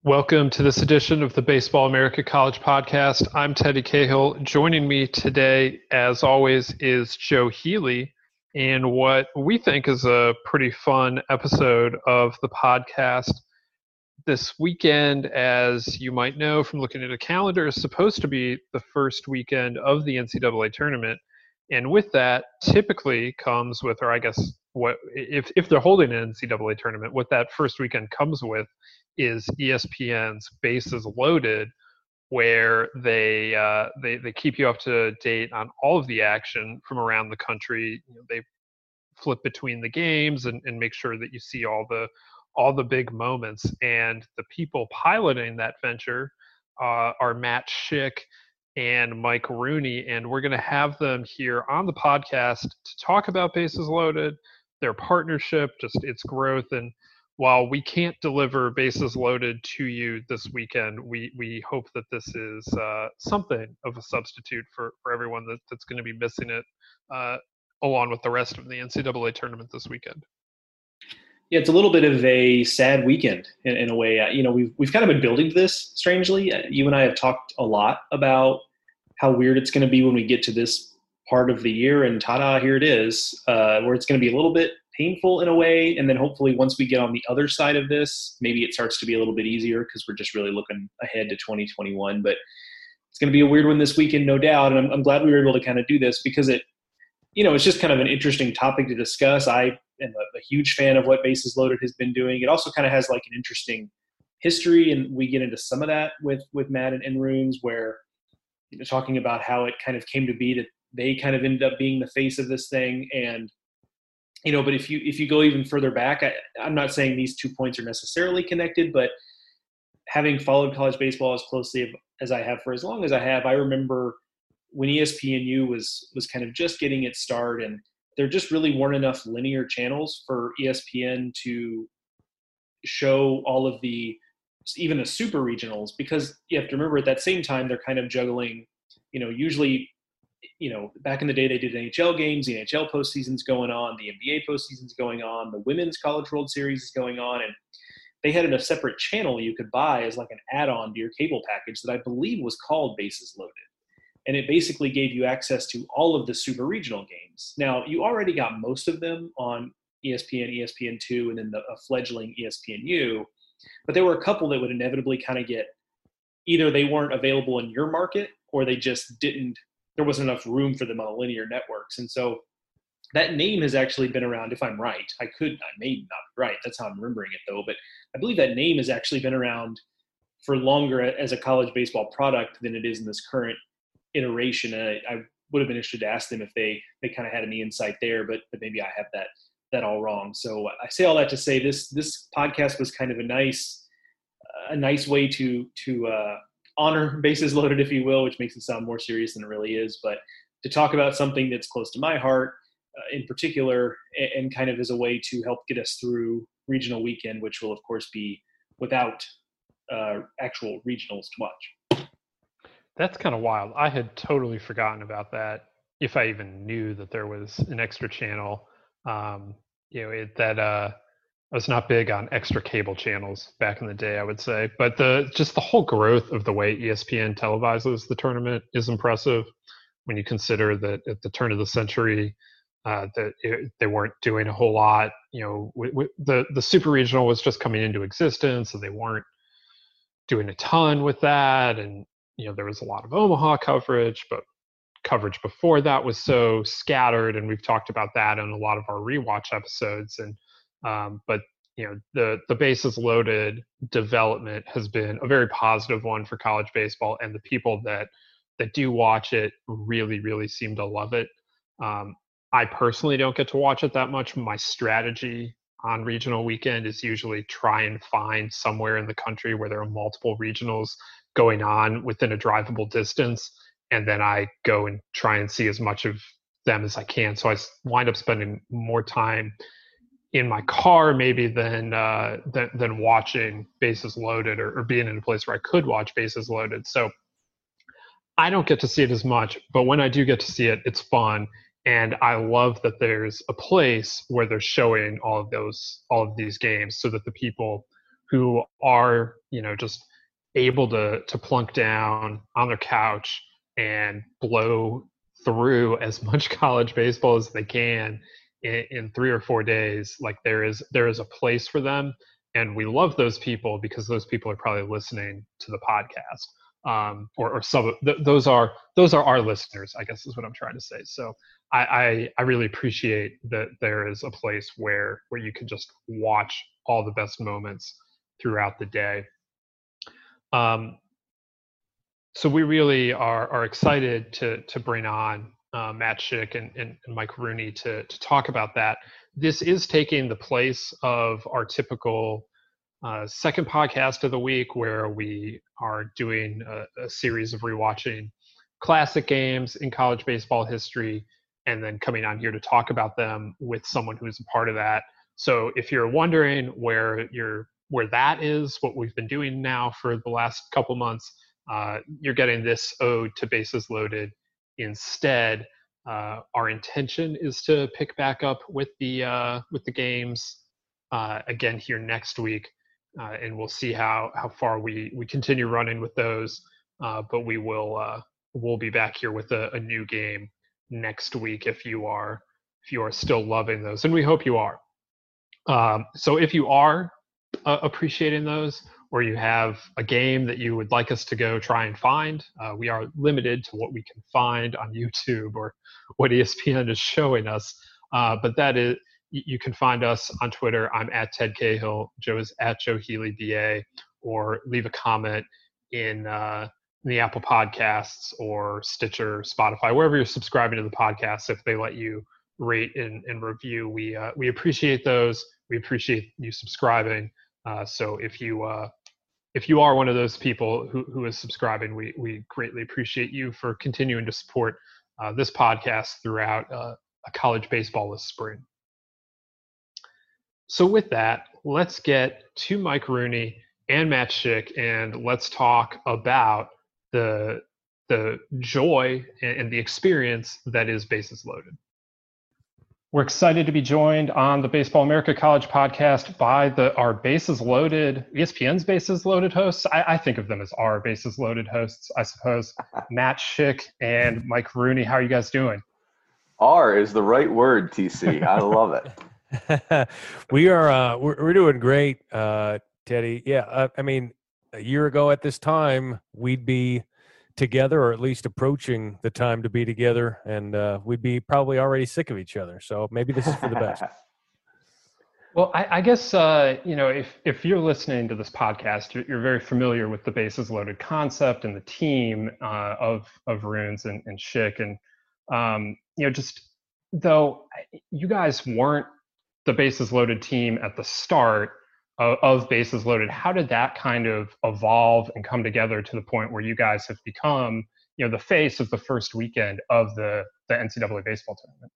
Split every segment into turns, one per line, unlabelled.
Welcome to this edition of the Baseball America College Podcast. I'm Teddy Cahill. Joining me today, as always, is Joe Healy, and what we think is a pretty fun episode of the podcast. This weekend, as you might know from looking at a calendar, is supposed to be the first weekend of the NCAA tournament. And with that, typically comes with, or I guess, what if they're holding an NCAA tournament, what that first weekend comes with is ESPN's Bases Loaded, where they keep you up to date on all of the action from around the country. They flip between the games and make sure that you see all the big moments. And the people piloting that venture are Matt Schick and Mike Rooney, and we're going to have them here on the podcast to talk about Bases Loaded, their partnership, just its growth. And while we can't deliver Bases Loaded to you this weekend, we hope that this is something of a substitute for everyone that's going to be missing it along with the rest of the NCAA tournament this weekend.
Yeah, it's a little bit of a sad weekend in a way. We've kind of been building to this, strangely. You and I have talked a lot about how weird it's going to be when we get to this part of the year, and ta-da, here it is, where it's going to be a little bit painful in a way, and then hopefully once we get on the other side of this, maybe it starts to be a little bit easier because we're just really looking ahead to 2021. But it's going to be a weird one this weekend, no doubt, and I'm glad we were able to kind of do this because it's just kind of an interesting topic to discuss. I am a huge fan of what Bases Loaded has been doing. It also kind of has like an interesting history, and we get into some of that with Matt and Runes, where talking about how it kind of came to be that they kind of ended up being the face of this thing. And but if you go even further back, I'm not saying these 2 points are necessarily connected, but having followed college baseball as closely as I have for as long as I have, I remember when ESPNU was kind of just getting its start, and there just really weren't enough linear channels for ESPN to show all of even the super regionals, because you have to remember at that same time they're kind of juggling, usually, back in the day they did NHL games, the NHL postseason's going on, the NBA postseason's going on, the Women's College World Series is going on, and they had a separate channel you could buy as like an add-on to your cable package that I believe was called Bases Loaded. And it basically gave you access to all of the super regional games. Now, you already got most of them on ESPN, ESPN2, and then a fledgling ESPNU, but there were a couple that would inevitably kind of get, either they weren't available in your market or they just there wasn't enough room for them on linear networks. And so that name has actually been around, if I'm right. I may not be right. That's how I'm remembering it, though. But I believe that name has actually been around for longer as a college baseball product than it is in this current iteration. And I would have been interested to ask them if they kind of had any insight there, but maybe I have that all wrong. So I say all that to say this podcast was kind of a nice way to honor Bases Loaded, if you will, which makes it sound more serious than it really is, but to talk about something that's close to my heart in particular, and kind of as a way to help get us through regional weekend, which will of course be without actual regionals to watch.
That's kind of wild. I had totally forgotten about that, if I even knew that there was an extra channel. I was not big on extra cable channels back in the day, I would say. But the whole growth of the way ESPN televises the tournament is impressive when you consider that at the turn of the century, they weren't doing a whole lot. The super regional was just coming into existence, and they weren't doing a ton with that. And there was a lot of Omaha coverage, but coverage before that was so scattered, and we've talked about that in a lot of our rewatch episodes. And but the Bases Loaded development has been a very positive one for college baseball, and the people that do watch it really, really seem to love it. I personally don't get to watch it that much. My strategy on regional weekend is usually try and find somewhere in the country where there are multiple regionals going on within a drivable distance, and then I go and try and see as much of them as I can. So I wind up spending more time in my car maybe than watching Bases Loaded, or being in a place where I could watch Bases Loaded. So I don't get to see it as much, but when I do get to see it, it's fun. And I love that there's a place where they're showing all of these games, so that the people who are, just able to plunk down on their couch and blow through as much college baseball as they can in 3 or 4 days. Like there is a place for them, and we love those people because those people are probably listening to the podcast. Or some of those are our listeners, I guess is what I'm trying to say. So I really appreciate that there is a place where you can just watch all the best moments throughout the day. So we really are excited to bring on Matt Schick and Mike Rooney to talk about that. This is taking the place of our typical second podcast of the week, where we are doing a series of rewatching classic games in college baseball history, and then coming on here to talk about them with someone who's a part of that. So if you're wondering where that is, what we've been doing now for the last couple months, you're getting this ode to Bases Loaded instead. Our intention is to pick back up with the games again here next week, and we'll see how far we continue running with those. But we'll be back here with a new game next week if you are still loving those, and we hope you are. So if you are appreciating those, or you have a game that you would like us to go try and find, we are limited to what we can find on YouTube or what ESPN is showing us. But that is, you can find us on Twitter. I'm at Ted Cahill. Joe is at Joe Healy BA, or leave a comment in the Apple Podcasts or Stitcher, Spotify, wherever you're subscribing to the podcast. If they let you rate and review, we appreciate those. We appreciate you subscribing. So if you are one of those people who is subscribing, we greatly appreciate you for continuing to support this podcast throughout a college baseball-less spring. So with that, let's get to Mike Rooney and Matt Schick, and let's talk about the joy and the experience that is Bases Loaded. We're excited to be joined on the Baseball America College podcast by our Bases Loaded, ESPN's Bases Loaded hosts. I think of them as our Bases Loaded hosts, I suppose. Matt Schick and Mike Rooney. How are you guys doing?
R is the right word, TC. I love it.
We're doing great, Teddy. Yeah, I mean, a year ago at this time, we'd be together, or at least approaching the time to be together, and we'd be probably already sick of each other. So maybe this is for the best.
Well, I guess if you're listening to this podcast, you're very familiar with the Bases Loaded concept and the team of Runes and Schick, and just though you guys weren't the Bases Loaded team at the start of Bases Loaded, how did that kind of evolve and come together to the point where you guys have become, the face of the first weekend of the NCAA baseball tournament?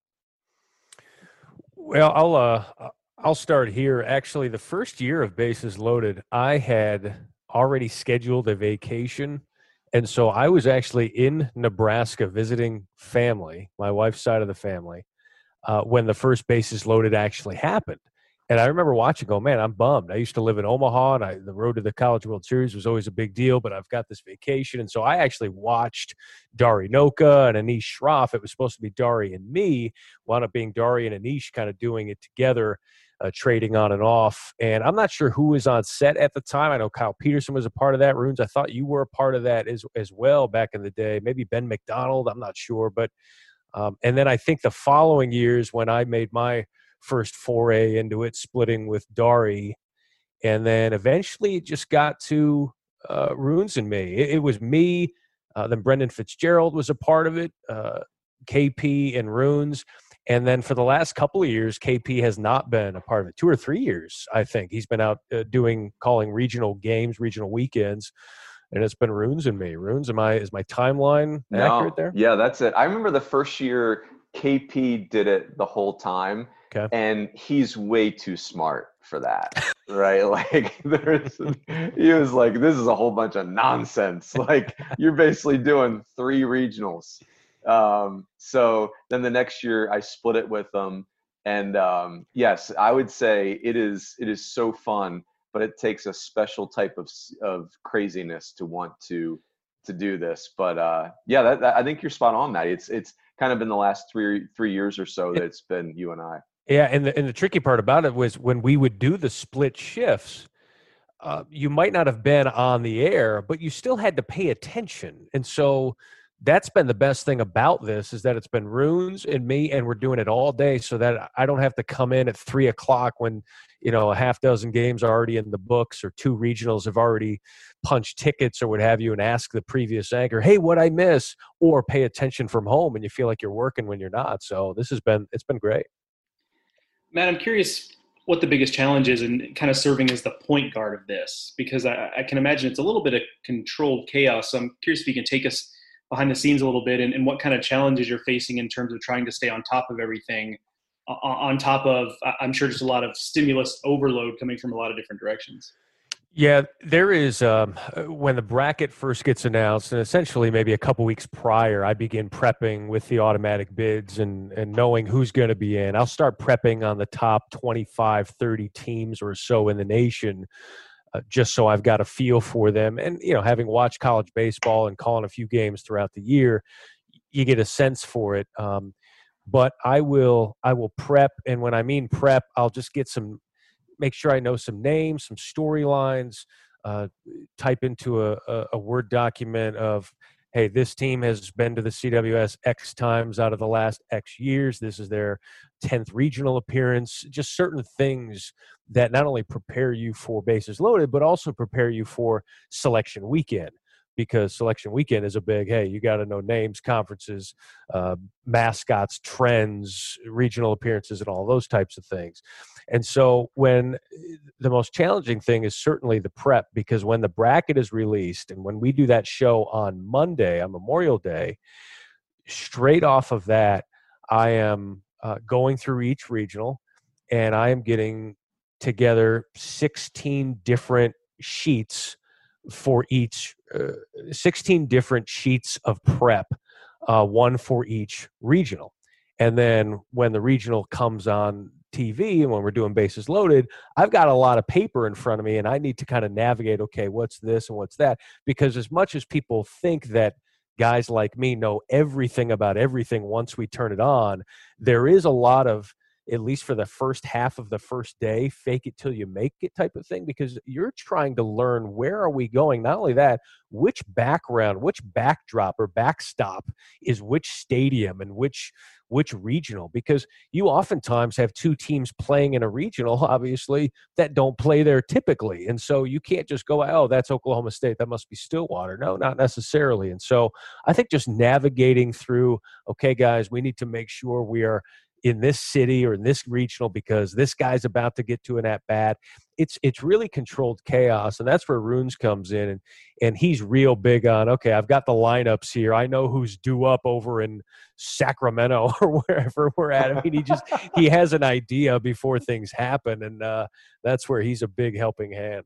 Well, I'll start here. Actually, the first year of Bases Loaded, I had already scheduled a vacation, and so I was actually in Nebraska visiting family, my wife's side of the family, when the first Bases Loaded actually happened. And I remember watching, go, man, I'm bummed. I used to live in Omaha, and the road to the College World Series was always a big deal, but I've got this vacation. And so I actually watched Dari Noka and Anish Shroff. It was supposed to be Dari and me, wound up being Dari and Anish kind of doing it together, trading on and off. And I'm not sure who was on set at the time. I know Kyle Peterson was a part of that. Runes, I thought you were a part of that as well back in the day. Maybe Ben McDonald, I'm not sure. But and then I think the following years when I made my first foray into it, splitting with Dari, and then eventually it just got to Runes and me. It was me, then Brendan Fitzgerald was a part of it, KP and Runes, and then for the last couple of years, KP has not been a part of it. 2 or 3 years, I think. He's been out calling regional games, regional weekends, and it's been Runes and me. Runes, is my timeline accurate there?
Yeah, that's it. I remember the first year KP did it the whole time.
Okay.
And he's way too smart for that, right? Like he was like, this is a whole bunch of nonsense. Like you're basically doing 3 regionals. So then the next year I split it with them. And yes, I would say it is so fun but it takes a special type of craziness to want to do this. But yeah, that I think you're spot on, Matt. It's kind of been the last three years or so that it's been you and I.
Yeah, and the tricky part about it was when we would do the split shifts, you might not have been on the air, but you still had to pay attention. And so that's been the best thing about this, is that it's been Runes and me, and we're doing it all day, so that I don't have to come in at 3:00 when, a half dozen games are already in the books, or 2 regionals have already punched tickets or what have you, and ask the previous anchor, hey, what'd I miss? Or pay attention from home, and you feel like you're working when you're not. So it's been great.
Matt, I'm curious what the biggest challenge is in kind of serving as the point guard of this, because I can imagine it's a little bit of controlled chaos. So I'm curious if you can take us behind the scenes a little bit, and what kind of challenges you're facing in terms of trying to stay on top of everything, on top of, I'm sure, just a lot of stimulus overload coming from a lot of different directions.
Yeah, there is. When the bracket first gets announced, and essentially maybe a couple weeks prior, I begin prepping with the automatic bids and knowing who's going to be in. I'll start prepping on the top 25, 30 teams or so in the nation, just so I've got a feel for them. And, having watched college baseball and calling a few games throughout the year, you get a sense for it. But I will prep. And when I mean prep, I'll just make sure I know some names, some storylines, type into a Word document of, hey, this team has been to the CWS X times out of the last X years. This is their 10th regional appearance. Just certain things that not only prepare you for bases loaded, but also prepare you for selection weekend. Because selection weekend is a big, hey, you got to know names, conferences, mascots, trends, regional appearances, and all those types of things. And so when the most challenging thing is certainly the prep, because when the bracket is released and when we do that show on Monday, on Memorial Day, straight off of that, I am going through each regional, and I am getting together 16 different sheets for each 16 different sheets of prep, one for each regional. And then when the regional comes on TV and when we're doing bases loaded, I've got a lot of paper in front of me, and I need to kind of navigate, okay, what's this and what's that? Because as much as people think that guys like me know everything about everything once we turn it on, there is a lot of, at least for the first half of the first day, fake it till you make it type of thing, because you're trying to learn, where are we going? Not only that, which background, which backdrop or backstop is which stadium and which regional, because you oftentimes have 2 teams playing in a regional, obviously, that don't play there typically. And so you can't just go, oh, that's Oklahoma State, that must be Stillwater. No, not necessarily. And so I think just navigating through, okay, guys, we need to make sure we are in this city or in this regional because this guy's about to get to an at-bat. It's really controlled chaos, and that's where Runes comes in, and he's real big on, okay, I've got the lineups here. I know who's due up over in Sacramento or wherever we're at. I mean, he has an idea before things happen, and that's where he's a big helping hand.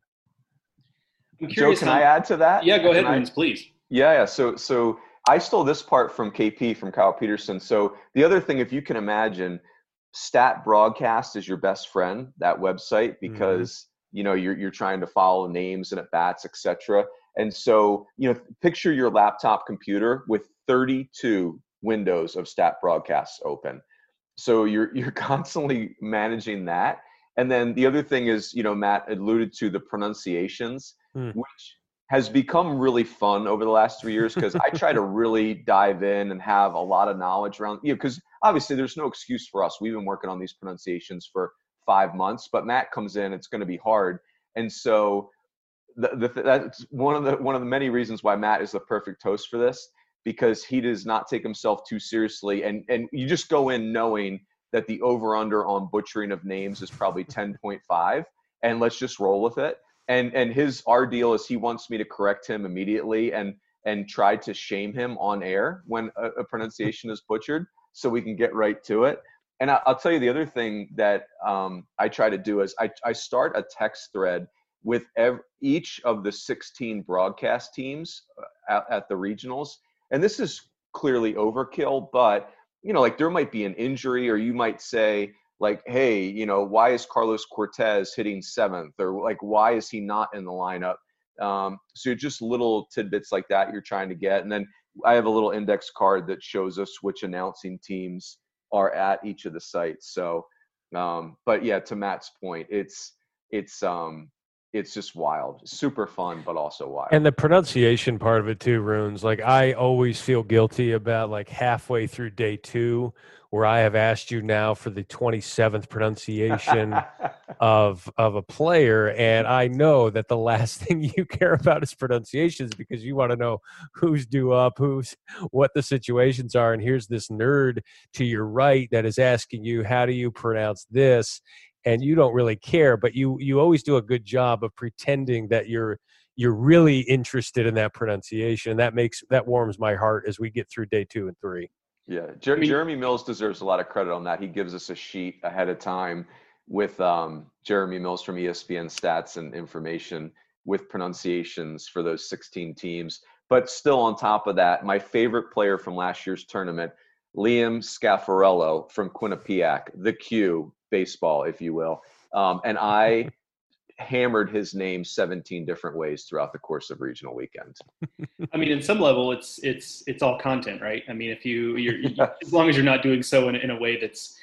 Joe, can I add to that?
Yeah, go ahead, Runes, please.
Yeah. So I stole this part from KP, from Kyle Peterson. So the other thing, if you can imagine, Stat Broadcast is your best friend, that website, because you're trying to follow names and at bats, etc. And so picture your laptop computer with 32 windows of Stat Broadcasts open. So you're constantly managing that. And then the other thing is, Matt alluded to the pronunciations, which has become really fun over the last 3 years, because I try to really dive in and have a lot of knowledge around, because obviously there's no excuse for us. We've been working on these pronunciations for 5 months, but Matt comes in, it's going to be hard. And so that's one of the many reasons why Matt is the perfect host for this, because he does not take himself too seriously. And you just go in knowing that the over under on butchering of names is probably 10.5, and let's just roll with it. And our deal is he wants me to correct him immediately and try to shame him on air when a pronunciation is butchered, so we can get right to it. And I'll tell you the other thing that I try to do is I start a text thread with each of the 16 broadcast teams at the regionals. And this is clearly overkill, but like there might be an injury, or you might say, like, hey, why is Carlos Cortez hitting 7th, or like, why is he not in the lineup? So just little tidbits like that you're trying to get. And then I have a little index card that shows us which announcing teams are at each of the sites. So, but yeah, to Matt's point, it's just wild, super fun, but also wild.
And the pronunciation part of it too, Runes. Like, I always feel guilty about like halfway through day 2, where I have asked you now for the 27th pronunciation of a player, and I know that the last thing you care about is pronunciations, because you want to know who's due up, what the situations are, and here's this nerd to your right that is asking you, how do you pronounce this? And you don't really care, but you always do a good job of pretending that you're really interested in that pronunciation. That warms my heart as we get through day 2 and 3.
Yeah, Jeremy Mills deserves a lot of credit on that. He gives us a sheet ahead of time with Jeremy Mills from ESPN Stats and Information with pronunciations for those 16 teams. But still on top of that, my favorite player from last year's tournament, Liam Scaffarello from Quinnipiac, the Q baseball, if you will. And I hammered his name 17 different ways throughout the course of regional weekend.
I mean, in some level, it's all content, right? I mean, if you're as long as you're not doing so in a way that's,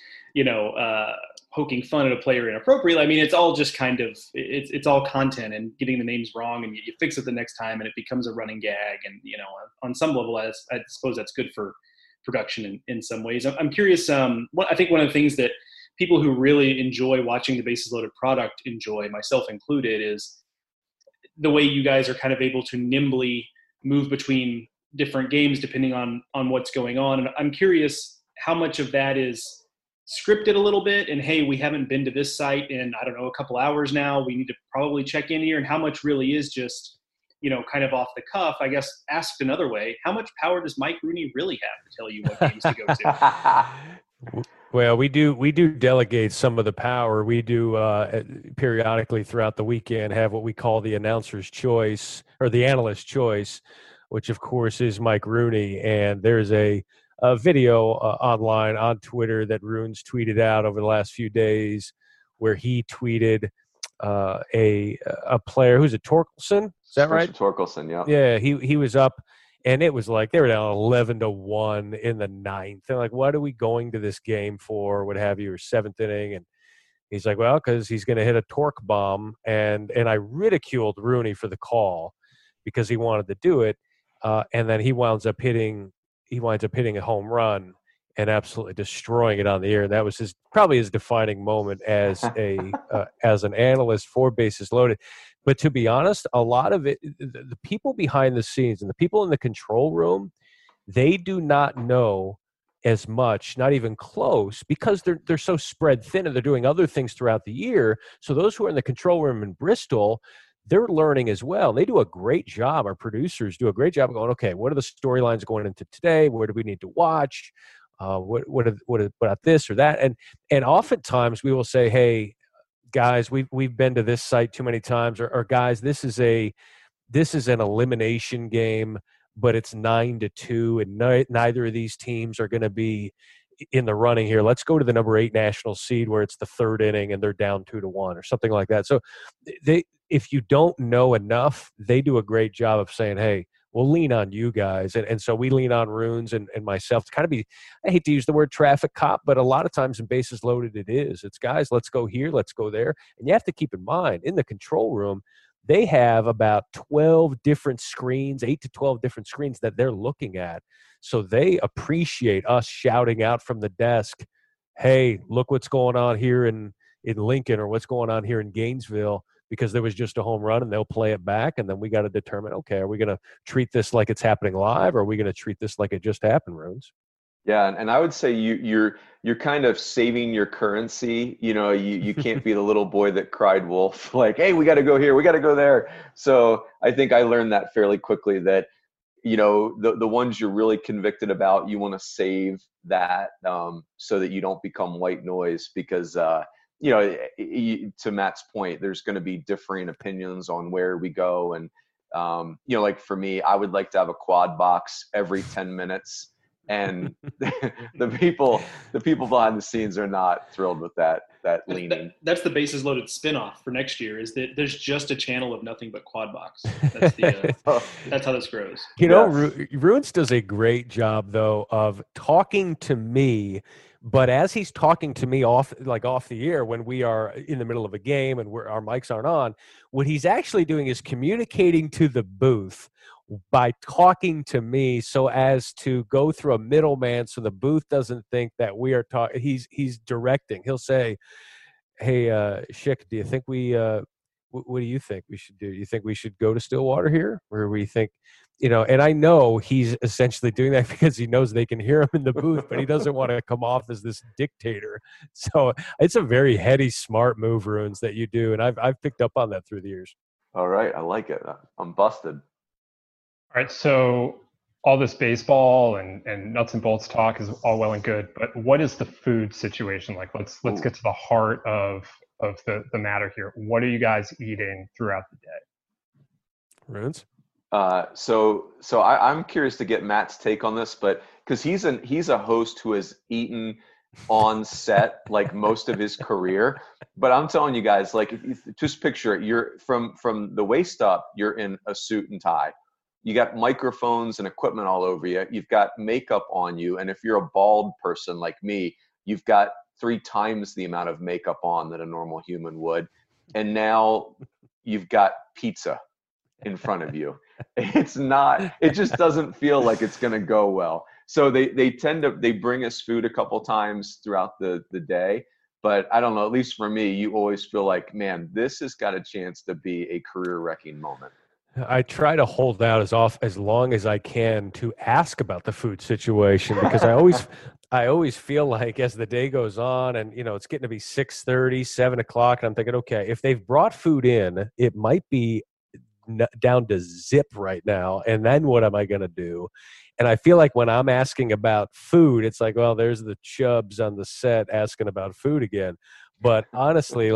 poking fun at a player inappropriately. I mean, it's all just kind of it's all content, and getting the names wrong, and you fix it the next time, and it becomes a running gag. And on some level, I suppose that's good for production in some ways. I'm curious. I think one of the things that people who really enjoy watching the Bases Loaded product enjoy, myself included, is the way you guys are kind of able to nimbly move between different games depending on what's going on. And I'm curious how much of that is scripted a little bit, and hey, we haven't been to this site in, I don't know, a couple hours now, we need to probably check in here, and how much really is just, kind of off the cuff. I guess asked another way, how much power does Mike Rooney really have to tell you what games to go to?
Well, we do delegate some of the power. We do periodically throughout the weekend have what we call the announcer's choice, or the analyst's choice, which of course is Mike Rooney. And there's a video online on Twitter that Runes tweeted out over the last few days, where he tweeted a player who's a Torkelson. Is that right?
Torkelson, yeah.
Yeah, he was up. And it was like they were down 11-1 in the 9th. They're like, what are we going to this game for? What have you, or 7th inning? And he's like, well, because he's going to hit a torque bomb. And I ridiculed Rooney for the call because he wanted to do it. And then he winds up hitting a home run and absolutely destroying it on the air. And that was probably his defining moment as as an analyst for Bases Loaded. But to be honest, a lot of it, the people behind the scenes and the people in the control room, they do not know as much, not even close, because they're so spread thin and they're doing other things throughout the year. So those who are in the control room in Bristol, they're learning as well. They do a great job. Our producers do a great job of going, okay, what are the storylines going into today? Where do we need to watch? What about this or that? And oftentimes we will say, hey, guys, we've been to this site too many times, or guys, this is an elimination game, but it's 9-2, and neither of these teams are going to be in the running here. Let's go to the number 8 national seed where it's the 3rd inning and they're down 2-1 or something like that. So if you don't know enough, they do a great job of saying, hey, we'll lean on you guys. And so we lean on Runes and myself to kind of be, I hate to use the word traffic cop, but a lot of times in Bases Loaded it is. It's, guys, let's go here, let's go there. And you have to keep in mind, in the control room, they have about 12 different screens, 8 to 12 different screens that they're looking at. So they appreciate us shouting out from the desk, hey, look what's going on here in Lincoln, or what's going on here in Gainesville, because there was just a home run, and they'll play it back. And then we got to determine, okay, are we going to treat this like it's happening live, or are we going to treat this like it just happened, Runes?
Yeah, and I would say you're kind of saving your currency. You can't be the little boy that cried wolf, like, hey, we got to go here, we got to go there. So I think I learned that fairly quickly, that the ones you're really convicted about, you want to save that so that you don't become white noise, because to Matt's point, there's going to be differing opinions on where we go. And like for me, I would like to have a quad box every 10 minutes. And the people behind the scenes are not thrilled with that leaning.
That's the Bases Loaded spinoff for next year. Is that there's just a channel of nothing but quad box. That's the that's how this grows.
You know, Ruins does a great job though of talking to me. But as he's talking to me off the air when we are in the middle of a game and our mics aren't on, what he's actually doing is communicating to the booth by talking to me so as to go through a middleman so the booth doesn't think that we are talking. He's directing. He'll say, hey, Schick, do you think what do you think we should do? You think we should go to Stillwater here? Or we think, and I know he's essentially doing that because he knows they can hear him in the booth, but he doesn't want to come off as this dictator. So it's a very heady, smart move, Ruins, that you do. And I've picked up on that through the years.
All right. I like it. I'm busted.
All right. So all this baseball and nuts and bolts talk is all well and good, but what is the food situation like? Let's get to the heart of the matter here. What are you guys eating throughout the day?
Ruins?
So I'm curious to get Matt's take on this, but because he's a host who has eaten on set like most of his career. But I'm telling you guys, like, if you just picture it, you're from the waist up, you're in a suit and tie. You got microphones and equipment all over you. You've got makeup on you, and if you're a bald person like me, you've got 3 times the amount of makeup on that a normal human would. And now you've got pizza in front of you. It just doesn't feel like it's going to go well. So they bring us food a couple times throughout the day. But I don't know, at least for me, you always feel like, man, this has got a chance to be a career-wrecking moment.
I try to hold out as long as I can to ask about the food situation because I always feel like as the day goes on and, it's getting to be 6:30, 7 o'clock, and I'm thinking, okay, if they've brought food in, it might be down to zip right now. And then what am I going to do? And I feel like when I'm asking about food, it's like, well, there's the chubs on the set asking about food again. But honestly,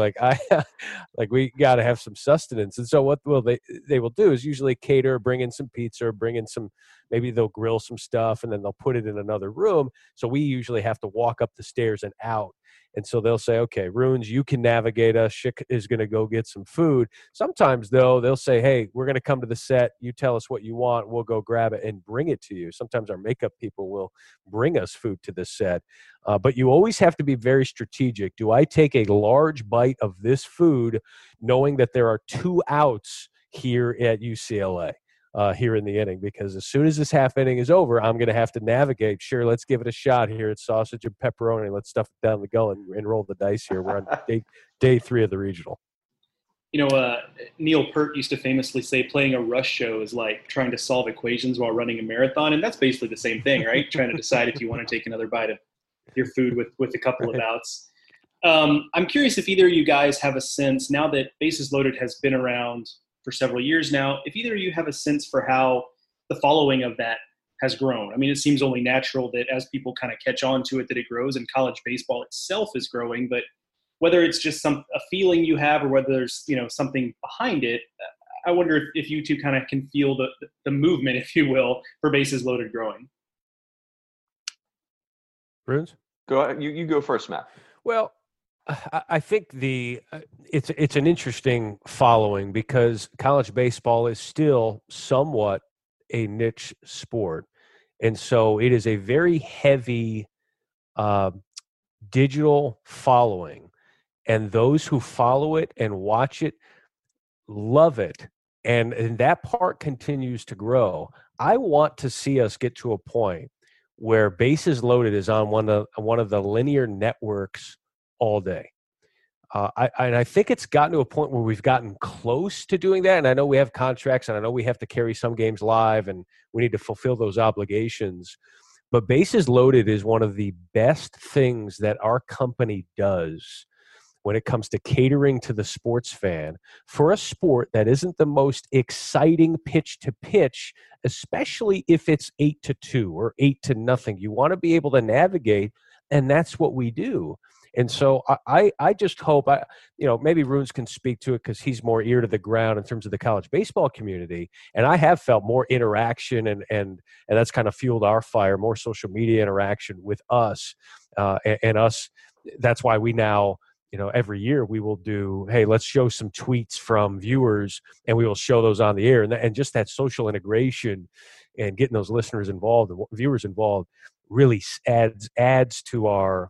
we got to have some sustenance. And so what they will do is usually cater, bring in some pizza, bring in some, maybe they'll grill some stuff and then they'll put it in another room. So we usually have to walk up the stairs and out. And so they'll say, okay, Ruins, you can navigate us. Schick is going to go get some food. Sometimes, though, they'll say, hey, we're going to come to the set. You tell us what you want. We'll go grab it and bring it to you. Sometimes our makeup people will bring us food to the set. But you always have to be very strategic. Do I take a large bite of this food knowing that there are 2 outs here at UCLA? Here in the inning, because as soon as this half inning is over, I'm going to have to navigate. Sure, let's give it a shot here. It's sausage and pepperoni. Let's stuff it down the gullet and roll the dice here. We're on day 3 of the regional.
Neil Peart used to famously say playing a rush show is like trying to solve equations while running a marathon, and that's basically the same thing, right? Trying to decide if you want to take another bite of your food with a couple of outs. I'm curious if either of you guys have a sense, now that Bases Loaded has been around for several years now, if either of you have a sense for how the following of that has grown. I mean, it seems only natural that as people kind of catch on to it, that it grows, and college baseball itself is growing. But whether it's just a feeling you have or whether there's, something behind it, I wonder if you two kind of can feel the movement, if you will, for Bases Loaded growing.
Ruins?
Go ahead. You go first, Matt.
Well, I think it's an interesting following because college baseball is still somewhat a niche sport, and so it is a very heavy digital following, and those who follow it and watch it love it, and that part continues to grow. I want to see us get to a point where Bases Loaded is on one of the linear networks all day. I think it's gotten to a point where we've gotten close to doing that. And I know we have contracts and I know we have to carry some games live and we need to fulfill those obligations. But Bases Loaded is one of the best things that our company does when it comes to catering to the sports fan for a sport that isn't the most exciting pitch to pitch, especially if it's 8-2 or 8-0. You want to be able to navigate, and that's what we do. And so I just hope, maybe Runes can speak to it because he's more ear to the ground in terms of the college baseball community. And I have felt more interaction and that's kind of fueled our fire, more social media interaction with us and us. That's why we now, every year we will do, hey, let's show some tweets from viewers and we will show those on the air. And just that social integration and getting those listeners involved and viewers involved really adds to our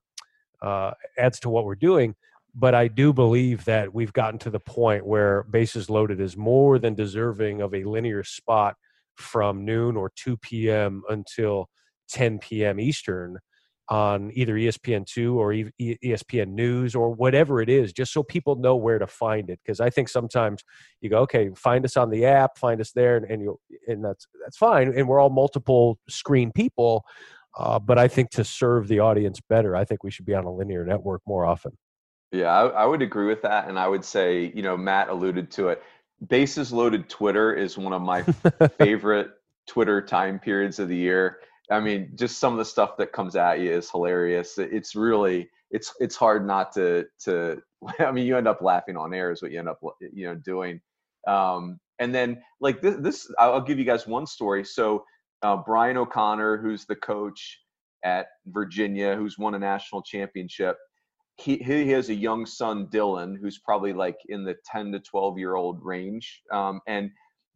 adds to what we're doing. But I do believe that we've gotten to the point where Bases Loaded is more than deserving of a linear spot from noon or 2 p.m. until 10 p.m. Eastern on either ESPN2 or ESPN News or whatever it is, just so people know where to find it. Because I think sometimes you go, okay, find us on the app, find us there, and that's fine. And we're all multiple screen people. But I think to serve the audience better, I think we should be on a linear network more often.
Yeah, I would agree with that. And I would say, Matt alluded to it. Bases Loaded Twitter is one of my favorite Twitter time periods of the year. I mean, just some of the stuff that comes at you is hilarious. It's really, it's hard not to, I mean, you end up laughing on air is what you end up, doing. And then like this, I'll give you guys one story. So Brian O'Connor, who's the coach at Virginia, who's won a national championship, he has a young son, Dylan, who's probably like in the 10 to 12-year-old range. And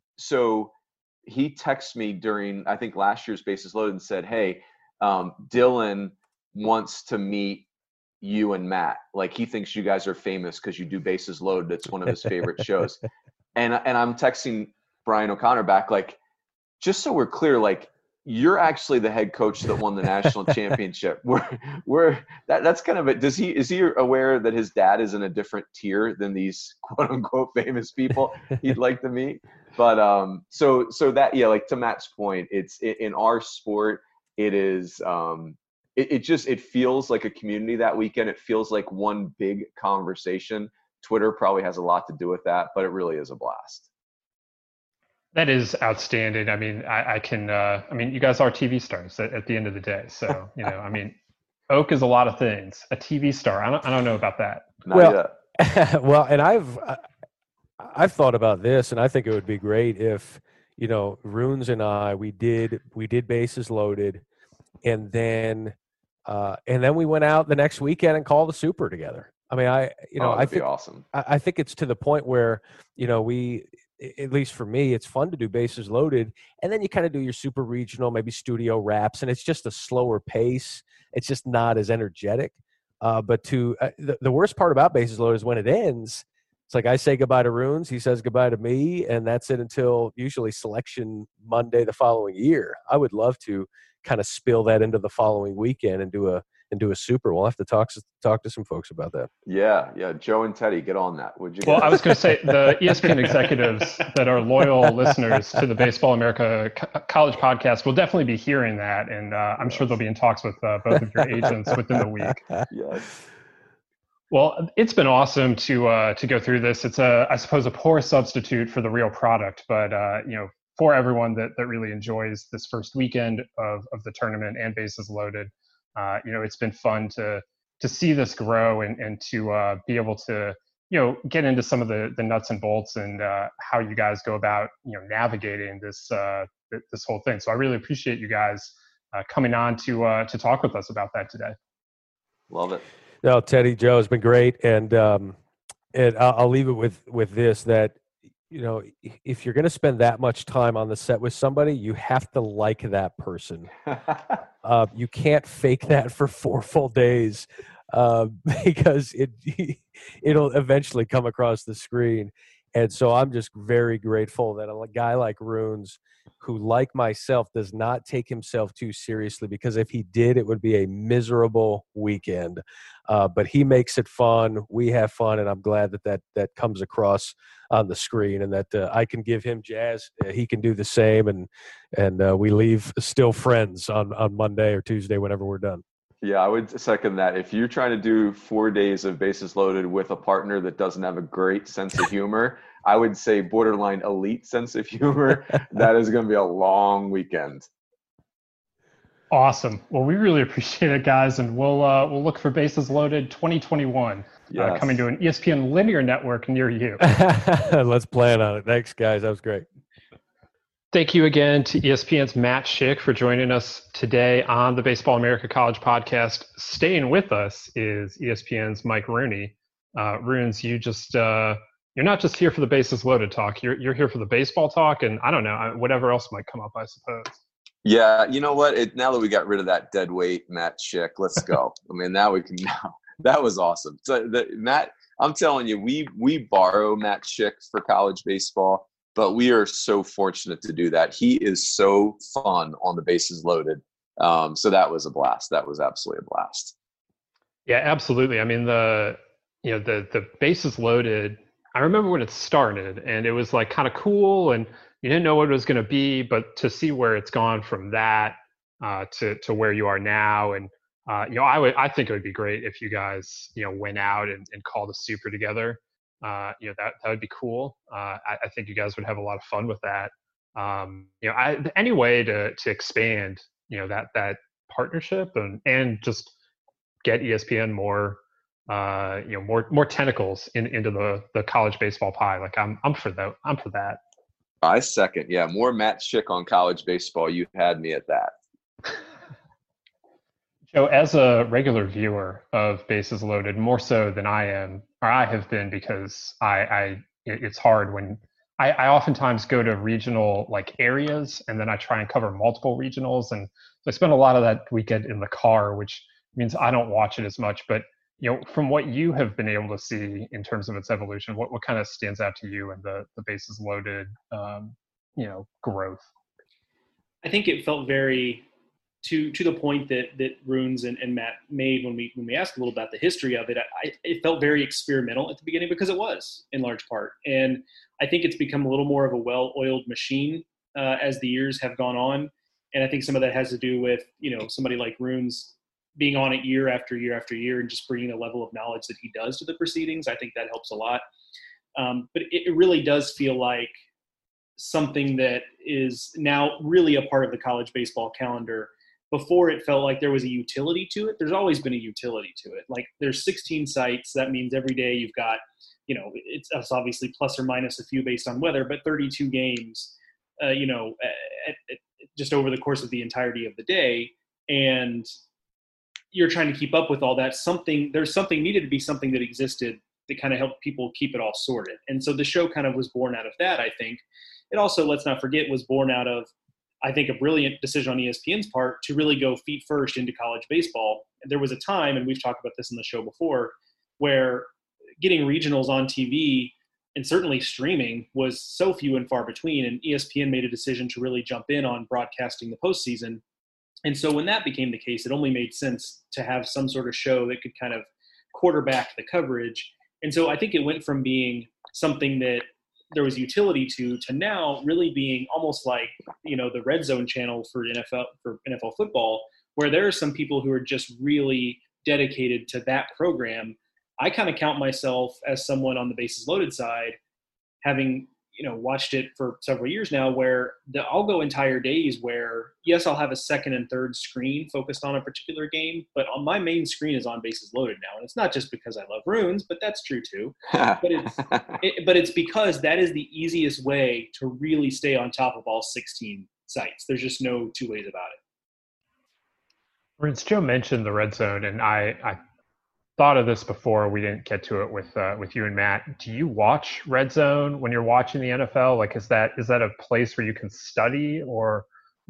so he texted me during, I think, last year's Bases Loaded and said, hey, Dylan wants to meet you and Matt. Like, he thinks you guys are famous because you do Bases Loaded. It's one of his favorite shows. And I'm texting Brian O'Connor back, like, just so we're clear, like, you're actually the head coach that won the national championship. That's kind of it. Is he aware that his dad is in a different tier than these quote unquote famous people he'd like to meet? But so that, yeah, like to Matt's point, it's in our sport, it is it feels like a community that weekend. It feels like one big conversation. Twitter probably has a lot to do with that, but it really is a blast.
That is outstanding. I mean, I mean, you guys are TV stars at the end of the day. So, I mean, Oak is a lot of things. A TV star. I don't know about that.
Not
yet. Well, and I've thought about this, and I think it would be great if, Runes and I, we did Bases Loaded, and then we went out the next weekend and called the Super together. I mean, I think
awesome.
I think it's to the point where, we, at least for me, it's fun to do Bases Loaded, and then you kind of do your super regional, maybe studio wraps, and it's just a slower pace. It's just not as energetic. But the worst part about Bases Loaded is when it ends, it's like I say goodbye to Runes, he says goodbye to me, and that's it until usually selection Monday the following year. I would love to kind of spill that into the following weekend and do a super. We'll have to talk to some folks about that.
Yeah. Joe and Teddy, get on that. Would you?
Well, I was going to say the ESPN executives that are loyal listeners to the Baseball America College podcast will definitely be hearing that, and I'm sure they'll be in talks with both of your agents within the week.
Yes.
Well, it's been awesome to go through this. It's I suppose a poor substitute for the real product, but for everyone that really enjoys this first weekend of the tournament and Bases Loaded. It's been fun to see this grow and to be able to, get into some of the nuts and bolts and how you guys go about, navigating this whole thing. So I really appreciate you guys coming on to talk with us about that today.
Love it.
No, Teddy, Joe, it's been great. And I'll leave it with this, that, if you're going to spend that much time on the set with somebody, you have to like that person. You can't fake that for 4 full days because it'll eventually come across the screen. And so I'm just very grateful that a guy like Runes, who, like myself, does not take himself too seriously, because if he did, it would be a miserable weekend. But he makes it fun. We have fun, and I'm glad that comes across on the screen, and that I can give him jazz. He can do the same, and we leave still friends on Monday or Tuesday whenever we're done.
Yeah, I would second that. If you're trying to do 4 days of Bases Loaded with a partner that doesn't have a great sense of humor, I would say borderline elite sense of humor, that is going to be a long weekend.
Awesome. Well, we really appreciate it, guys, and we'll look for Bases Loaded 2021 coming
Yes.
to an ESPN linear network near you.
Let's plan on it. Thanks, guys. That was great.
Thank you again to ESPN's Matt Schick for joining us today on the Baseball America College podcast. Staying with us is ESPN's Mike Rooney. Runes, you're not just here for the Bases Loaded talk. You're here for the baseball talk, and I don't know, whatever else might come up, I suppose.
Yeah, you know what? Now that we got rid of that dead weight, Matt Schick, let's go. I mean, now we can. Now that was awesome. So Matt, I'm telling you, we borrow Matt Schick for college baseball, but we are so fortunate to do that. He is so fun on the Bases Loaded. So that was a blast. That was absolutely a blast.
Yeah, absolutely. I mean, the Bases Loaded. I remember when it started, and it was like kind of cool, and you didn't know what it was going to be, but to see where it's gone from that to where you are now, and I think it would be great if you guys went out and called a super together. That would be cool. I think you guys would have a lot of fun with that. Any way to expand that partnership and just get ESPN more more tentacles into the college baseball pie. Like I'm for that. I'm for that.
I second. Yeah, more Matt Schick on college baseball. You had me at that.
Joe, as a regular viewer of Bases Loaded, more so than I am, or I have been, because it's hard when I oftentimes go to regional like areas, and then I try and cover multiple regionals, and so I spend a lot of that weekend in the car, which means I don't watch it as much. But from what you have been able to see in terms of its evolution, what kind of stands out to you in the Bases Loaded growth?
I think it felt very to the point that Runes and Matt made when we asked a little about the history of it. It felt very experimental at the beginning, because it was in large part, and I think it's become a little more of a well-oiled machine as the years have gone on, and I think some of that has to do with somebody like Runes being on it year after year after year and just bringing the level of knowledge that he does to the proceedings. I think that helps a lot, but it really does feel like something that is now really a part of the college baseball calendar. Before, it felt like there was a utility to it. There's always been a utility to it. Like, there's 16 sites. That means every day you've got, it's obviously plus or minus a few based on weather, but 32 games, just over the course of the entirety of the day. And you're trying to keep up with all that. Needed to be something that existed that kind of helped people keep it all sorted. And so the show kind of was born out of that, I think. It also, let's not forget, was born out of, I think, a brilliant decision on ESPN's part to really go feet first into college baseball. And there was a time, and we've talked about this in the show before, where getting regionals on TV and certainly streaming was so few and far between. And ESPN made a decision to really jump in on broadcasting the postseason. And so when that became the case, it only made sense to have some sort of show that could kind of quarterback the coverage. And so I think it went from being something that there was utility to now really being almost like, the Red Zone channel for NFL football, where there are some people who are just really dedicated to that program. I kind of count myself as someone on the Bases Loaded side, having, watched it for several years now, where I'll go entire days where, yes, I'll have a second and third screen focused on a particular game, but on my main screen is on Bases Loaded now. And it's not just because I love Runes, but that's true too. But it's because that is the easiest way to really stay on top of all 16 sites. There's just no two ways about it.
Runes, Joe mentioned the Red Zone, and I thought of this before we didn't get to it with you and Matt. Do you watch Red Zone when you're watching the NFL? Like, is that a place where you can study, or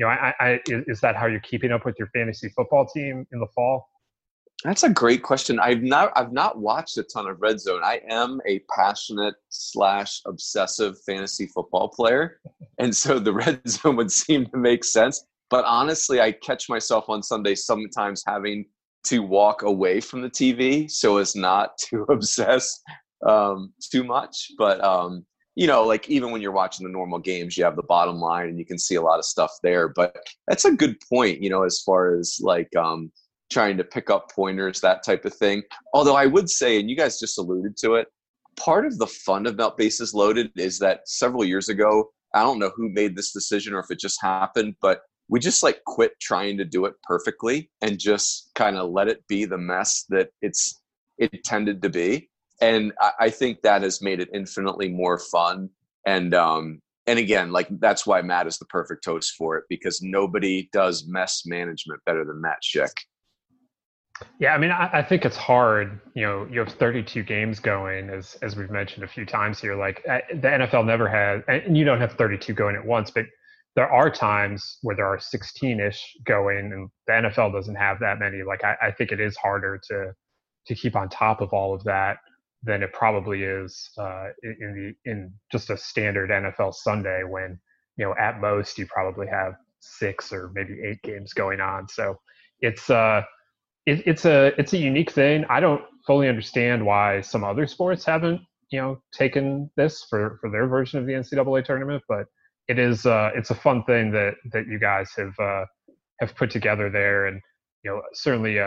is that how you're keeping up with your fantasy football team in the fall?
That's a great question. I've not watched a ton of Red Zone. I am a passionate / obsessive fantasy football player, and so the Red Zone would seem to make sense. But honestly, I catch myself on Sunday sometimes having to walk away from the TV so as not to obsess too much. But, like even when you're watching the normal games, you have the bottom line and you can see a lot of stuff there. But that's a good point, as far as like trying to pick up pointers, that type of thing. Although I would say, and you guys just alluded to it, part of the fun about Bases Loaded is that several years ago, I don't know who made this decision or if it just happened, but we just like quit trying to do it perfectly and just kind of let it be the mess that it tended to be. And I think that has made it infinitely more fun. And again, like that's why Matt is the perfect host for it, because nobody does mess management better than Matt Schick.
Yeah, I mean, I think it's hard. You know, you have 32 games going, as we've mentioned a few times here. Like the NFL never had, and you don't have 32 going at once, but there are times where there are 16-ish going, and the NFL doesn't have that many. Like I think it is harder to keep on top of all of that than it probably is in just a standard NFL Sunday, when, you know, at most you probably have 6 or maybe 8 games going on. So it's it's a unique thing. I don't fully understand why some other sports haven't, you know, taken this for their version of the NCAA tournament, but it is it's a fun thing that you guys have put together there, and, you know, certainly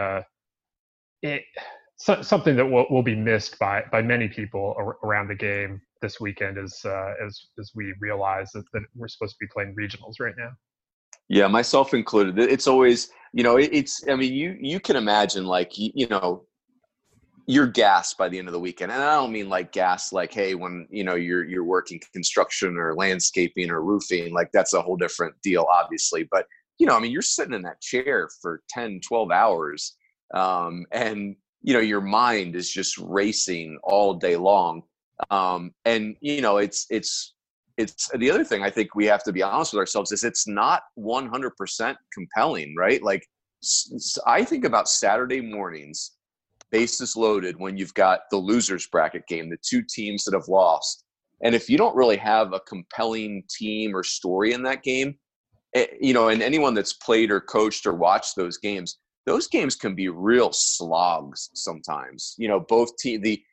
something that will be missed by many people around the game this weekend as we realize that we're supposed to be playing regionals right now.
Yeah, myself included. It's always, you know, I mean, you can imagine, like, you know, you're gassed by the end of the weekend. And I don't mean like gas, like, hey, when, you know, you're working construction or landscaping or roofing, like that's a whole different deal, obviously. But, you know, I mean, you're sitting in that chair for 10, 12 hours. And, you know, your mind is just racing all day long. And, you know, it's the other thing I think we have to be honest with ourselves is it's not 100% compelling, right? Like, I think about Saturday mornings, bases loaded, when you've got the losers bracket game, the 2 teams that have lost. And if you don't really have a compelling team or story in that game, you know, and anyone that's played or coached or watched those games can be real slogs sometimes. You know, both the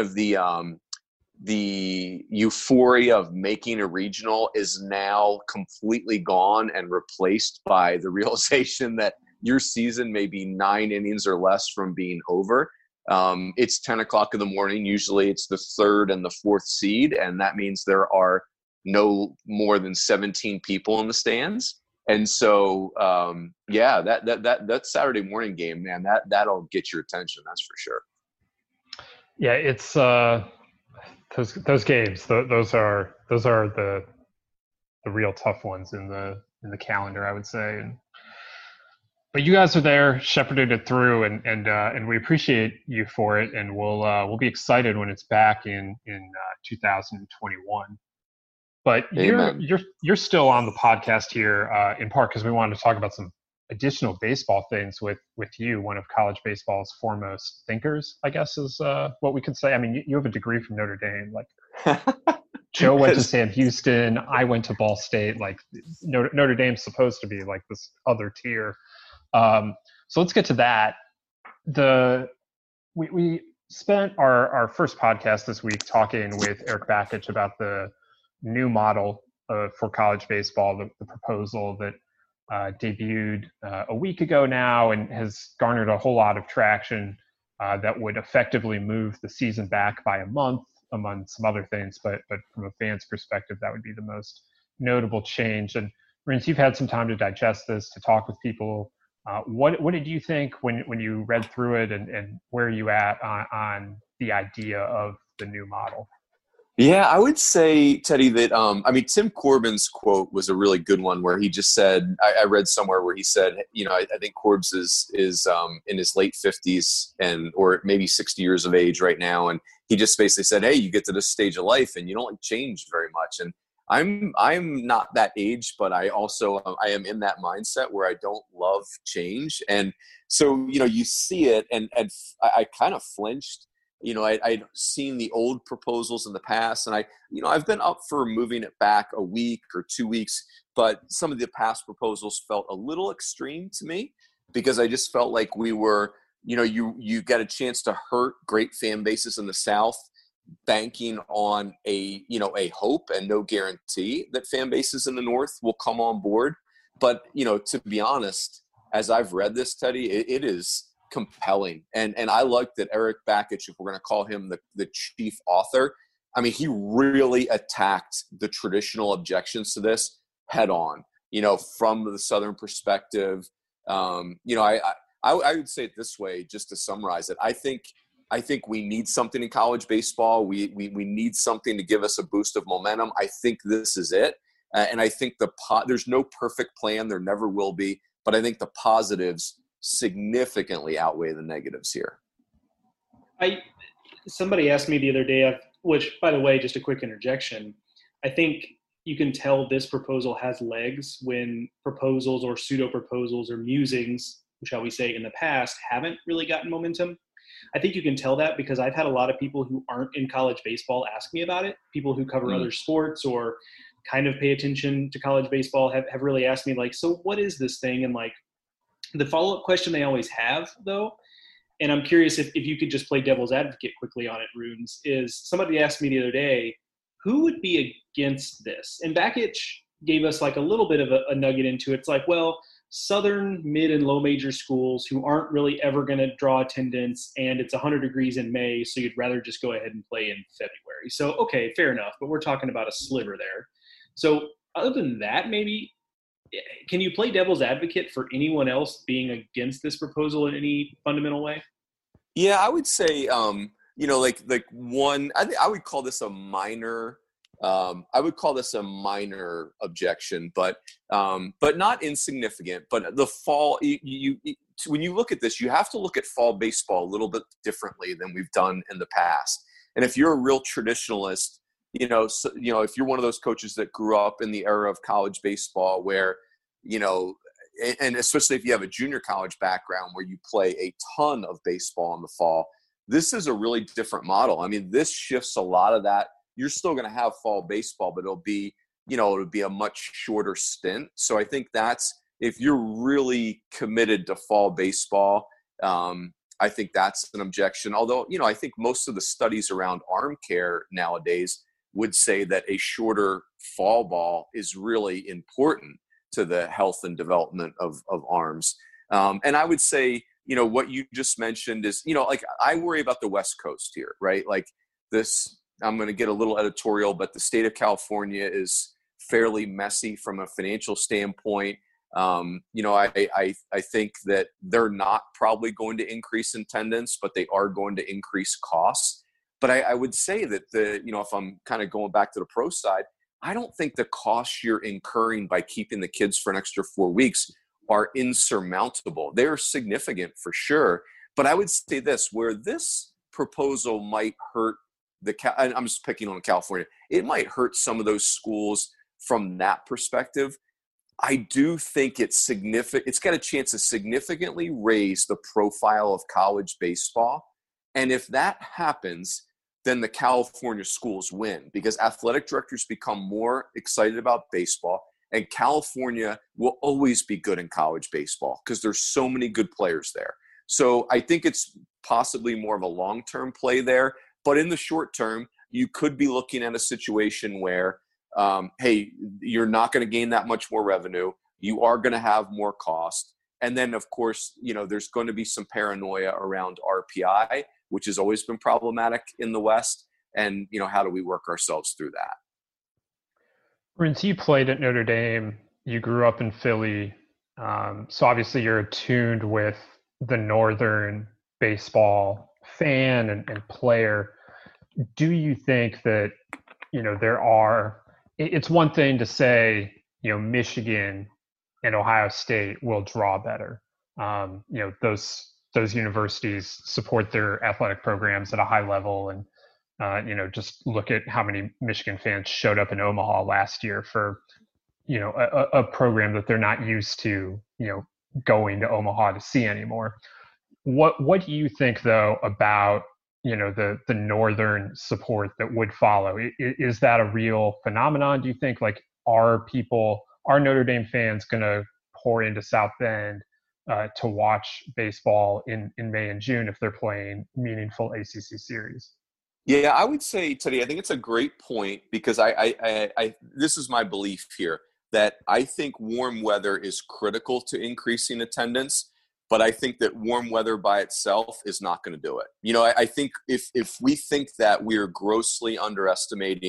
euphoria of making a regional is now completely gone and replaced by the realization that your season may be 9 innings or less from being over. It's 10 o'clock in the morning. Usually it's the 3rd and the 4th seed. And that means there are no more than 17 people in the stands. And so, yeah, that Saturday morning game, man, that'll get your attention. That's for sure.
Yeah. It's, those games, those are the real tough ones in the calendar, I would say. But you guys are there, shepherded it through, and we appreciate you for it. And we'll be excited when it's back in 2021. But you're still on the podcast here in part because we wanted to talk about some additional baseball things with you, one of college baseball's foremost thinkers, I guess is what we could say. I mean, you have a degree from Notre Dame. Like, Joe went to Sam Houston. I went to Ball State. Like, Notre Dame's supposed to be like this other tier. So let's get to that. We spent our first podcast this week talking with Eric Bakich about the new model for college baseball, the proposal that debuted a week ago now and has garnered a whole lot of traction that would effectively move the season back by a month, among some other things. But from a fan's perspective, that would be the most notable change. And Rins, you've had some time to digest this, to talk with people. What did you think when you read through it, and where are you at on the idea of the new model?
Yeah, I would say, Teddy, that I mean, Tim Corbin's quote was a really good one, where he just said, I read somewhere where he said, you know, I think Corbs is in his late 50s or maybe 60 years of age right now, and he just basically said, hey, you get to this stage of life and you don't like change very much. And I'm not that age, but I am in that mindset where I don't love change. And so, you know, you see it, and I kind of flinched. You know, I'd seen the old proposals in the past, and I've been up for moving it back a week or 2 weeks, but some of the past proposals felt a little extreme to me, because I just felt like we were, you know, you got a chance to hurt great fan bases in the South, banking on a hope and no guarantee that fan bases in the North will come on board. But, you know, to be honest, as I've read this, Teddy, it is compelling. And I like that Eric Bakich, if we're going to call him the chief author, I mean, he really attacked the traditional objections to this head on.
from the Southern perspective. I would say it this way, just to summarize it. I think we need something in college baseball. We need something to give us a boost of momentum. I think this is it. And I think there's no perfect plan. There never will be. But I think the positives significantly outweigh the negatives here.
Somebody asked me the other day, which, by the way, just a quick interjection, I think you can tell this proposal has legs when proposals or pseudo-proposals or musings, shall we say, in the past haven't really gotten momentum. I think you can tell that because I've had a lot of people who aren't in college baseball ask me about it. People who cover other sports or kind of pay attention to college baseball have really asked me, like, so what is this thing? And like the follow-up question they always have, though, and I'm curious if you could just play devil's advocate quickly on it, Runes, is somebody asked me the other day, who would be against this? And Bakich gave us like a little bit of a nugget into it. It's like, well, Southern mid and low major schools who aren't really ever going to draw attendance, and it's 100 degrees in May, so you'd rather just go ahead and play in February. So, okay, fair enough, but we're talking about a sliver there. So other than that, maybe can you play devil's advocate for anyone else being against this proposal in any fundamental way?
Yeah, I would say, like one, I would call this a minor. I would call this a minor objection, but not insignificant. But the fall, when you look at this, you have to look at fall baseball a little bit differently than we've done in the past. And if you're a real traditionalist, if you're one of those coaches that grew up in the era of college baseball where, and especially if you have a junior college background where you play a ton of baseball in the fall, this is a really different model. I mean, this shifts a lot of that. You're still going to have fall baseball, but it'll be a much shorter stint. So I think if you're really committed to fall baseball, I think that's an objection. Although, I think most of the studies around arm care nowadays would say that a shorter fall ball is really important to the health and development of arms. And I would say, what you just mentioned is, like I worry about the West Coast here, right? Like this, I'm going to get a little editorial, but the state of California is fairly messy from a financial standpoint. I think that they're not probably going to increase attendance, but they are going to increase costs. But I would say that if I'm kind of going back to the pro side, I don't think the costs you're incurring by keeping the kids for an extra 4 weeks are insurmountable. They're significant for sure. But I would say this, where this proposal might hurt I'm just picking on California, it might hurt some of those schools from that perspective. I do think it's got a chance to significantly raise the profile of college baseball. And if that happens, then the California schools win because athletic directors become more excited about baseball, and California will always be good in college baseball because there's so many good players there. So I think it's possibly more of a long-term play there. But in the short term, you could be looking at a situation where, hey, you're not going to gain that much more revenue. You are going to have more cost. And then, of course, there's going to be some paranoia around RPI, which has always been problematic in the West. And, how do we work ourselves through that?
Runes, you played at Notre Dame. You grew up in Philly. So obviously you're attuned with the Northern baseball fan and player. Do you think that, it's one thing to say, Michigan and Ohio State will draw better. Those universities support their athletic programs at a high level. And, just look at how many Michigan fans showed up in Omaha last year for, a program that they're not used to, going to Omaha to see anymore. What do you think, though, about the Northern support that would follow? Is that a real phenomenon? Do you think are Notre Dame fans going to pour into South Bend to watch baseball in May and June if they're playing meaningful ACC series?
Yeah, I would say, Teddy, I think it's a great point because I this is my belief here that I think warm weather is critical to increasing attendance. But I think that warm weather by itself is not going to do it. I think if we think that we are grossly underestimating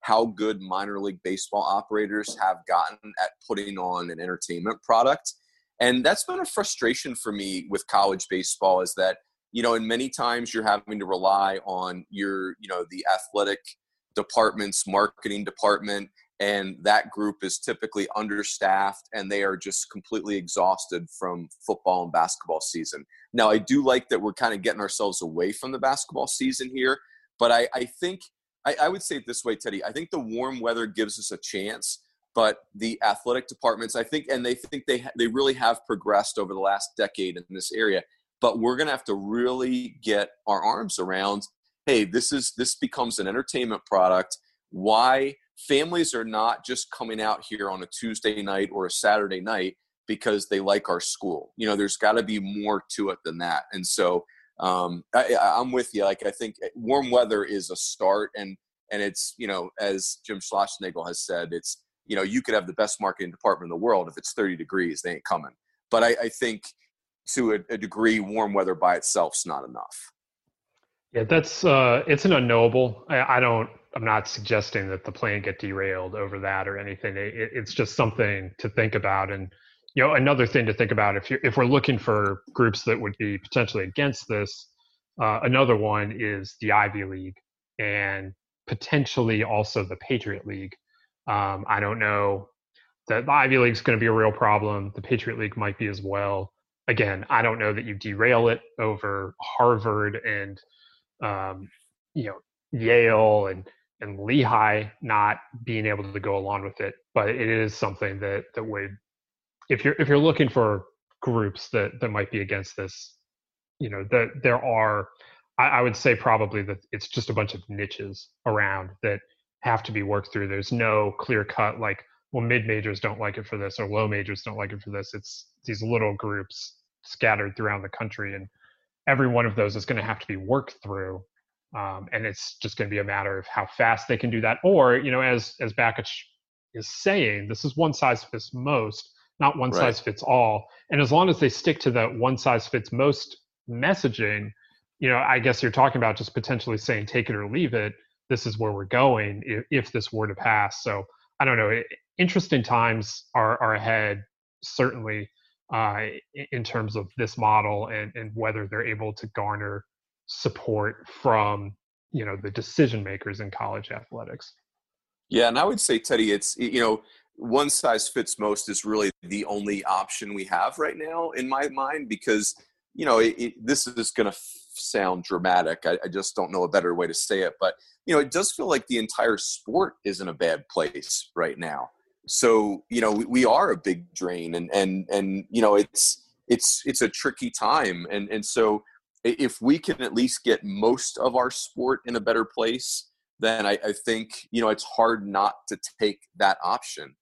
how good minor league baseball operators have gotten at putting on an entertainment product. And that's been a frustration for me with college baseball, is that, in many times you're having to rely on your, the athletic department's marketing department, and that group is typically understaffed and they are just completely exhausted from football and basketball season. Now, I do like that we're kind of getting ourselves away from the basketball season here, but I think I would say it this way, Teddy. I think the warm weather gives us a chance, but the athletic departments, I think, and they think they really have progressed over the last decade in this area, but we're going to have to really get our arms around, hey, this becomes an entertainment product. Why families are not just coming out here on a Tuesday night or a Saturday night because they like our school. There's got to be more to it than that. And so I'm with you. Like, I think warm weather is a start, and it's, as Jim Schlossnagle has said, it's, you could have the best marketing department in the world. If it's 30 degrees, they ain't coming. But I think to a degree, warm weather by itself's not enough.
Yeah, that's it's an unknowable. I'm not suggesting that the plan get derailed over that or anything. It's just something to think about. And, another thing to think about, if we're looking for groups that would be potentially against this, another one is the Ivy League and potentially also the Patriot League. I don't know that the Ivy League is going to be a real problem. The Patriot League might be as well. Again, I don't know that you derail it over Harvard and, Yale and Lehigh not being able to go along with it. But it is something that would, if you're looking for groups that might be against this, that there are, I would say probably that it's just a bunch of niches around that have to be worked through. There's no clear cut, like, well, mid majors don't like it for this or low majors don't like it for this. It's these little groups scattered throughout the country, and every one of those is going to have to be worked through. And it's just going to be a matter of how fast they can do that. Or, as Bakich is saying, this is one size fits most, not one size fits all. And as long as they stick to that one size fits most messaging, I guess you're talking about just potentially saying, take it or leave it. This is where we're going if this were to pass. So I don't know. Interesting times are ahead, certainly, in terms of this model and whether they're able to garner support from, the decision makers in college athletics.
Yeah. And I would say, Teddy, it's, one size fits most is really the only option we have right now in my mind, because, this is going to sound dramatic. I just don't know a better way to say it, but, it does feel like the entire sport is in a bad place right now. So, we are a big drain, and it's a tricky time. And so if we can at least get most of our sport in a better place, then I think, it's hard not to take that option.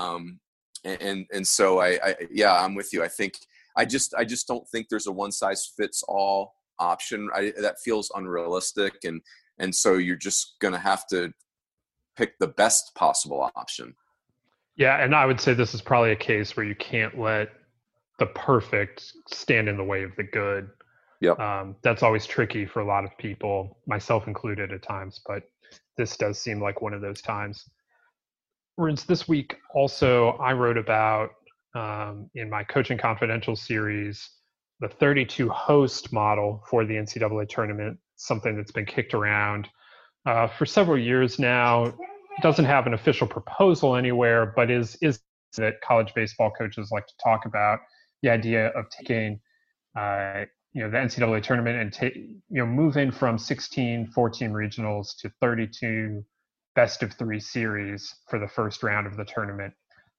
And so I'm with you. I think, I just don't think there's a one size fits all option. That feels unrealistic. And so you're just going to have to pick the best possible option.
Yeah. And I would say this is probably a case where you can't let the perfect stand in the way of the good.
Yep.
That's always tricky for a lot of people, myself included at times, but this does seem like one of those times. Whereas this week also I wrote about, in my Coaching Confidential series, the 32 host model for the NCAA tournament, something that's been kicked around for several years now. It doesn't have an official proposal anywhere, but is that college baseball coaches like to talk about, the idea of taking the NCAA tournament and moving from 16 14 regionals to 32 best of 3 series for the first round of the tournament.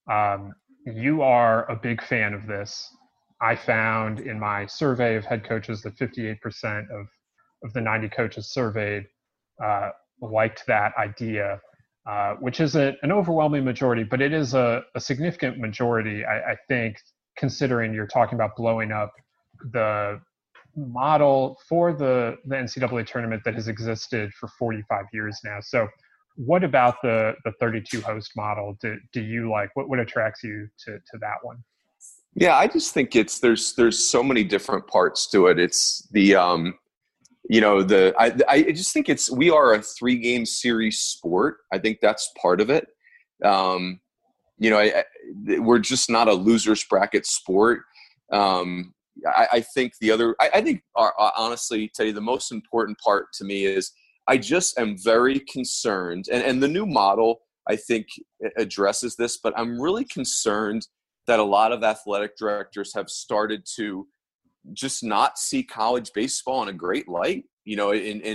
You are a big fan of this. I found in my survey of head coaches that 58% of the 90 coaches surveyed liked that idea, which is an overwhelming majority, but it is a significant majority, I think, considering you're talking about blowing up the model for the NCAA tournament that has existed for 45 years now. So what about the 32 host model do you like? What attracts you to that one?
Yeah, I just think there's so many different parts to it. It's the you know, I just think we are a 3-game series sport. I think that's part of it. You know, we're just not a losers bracket sport. I think honestly, Teddy, the most important part to me is I just am very concerned, and the new model I think addresses this, but I'm really concerned that a lot of athletic directors have started to just not see college baseball in a great light. You know,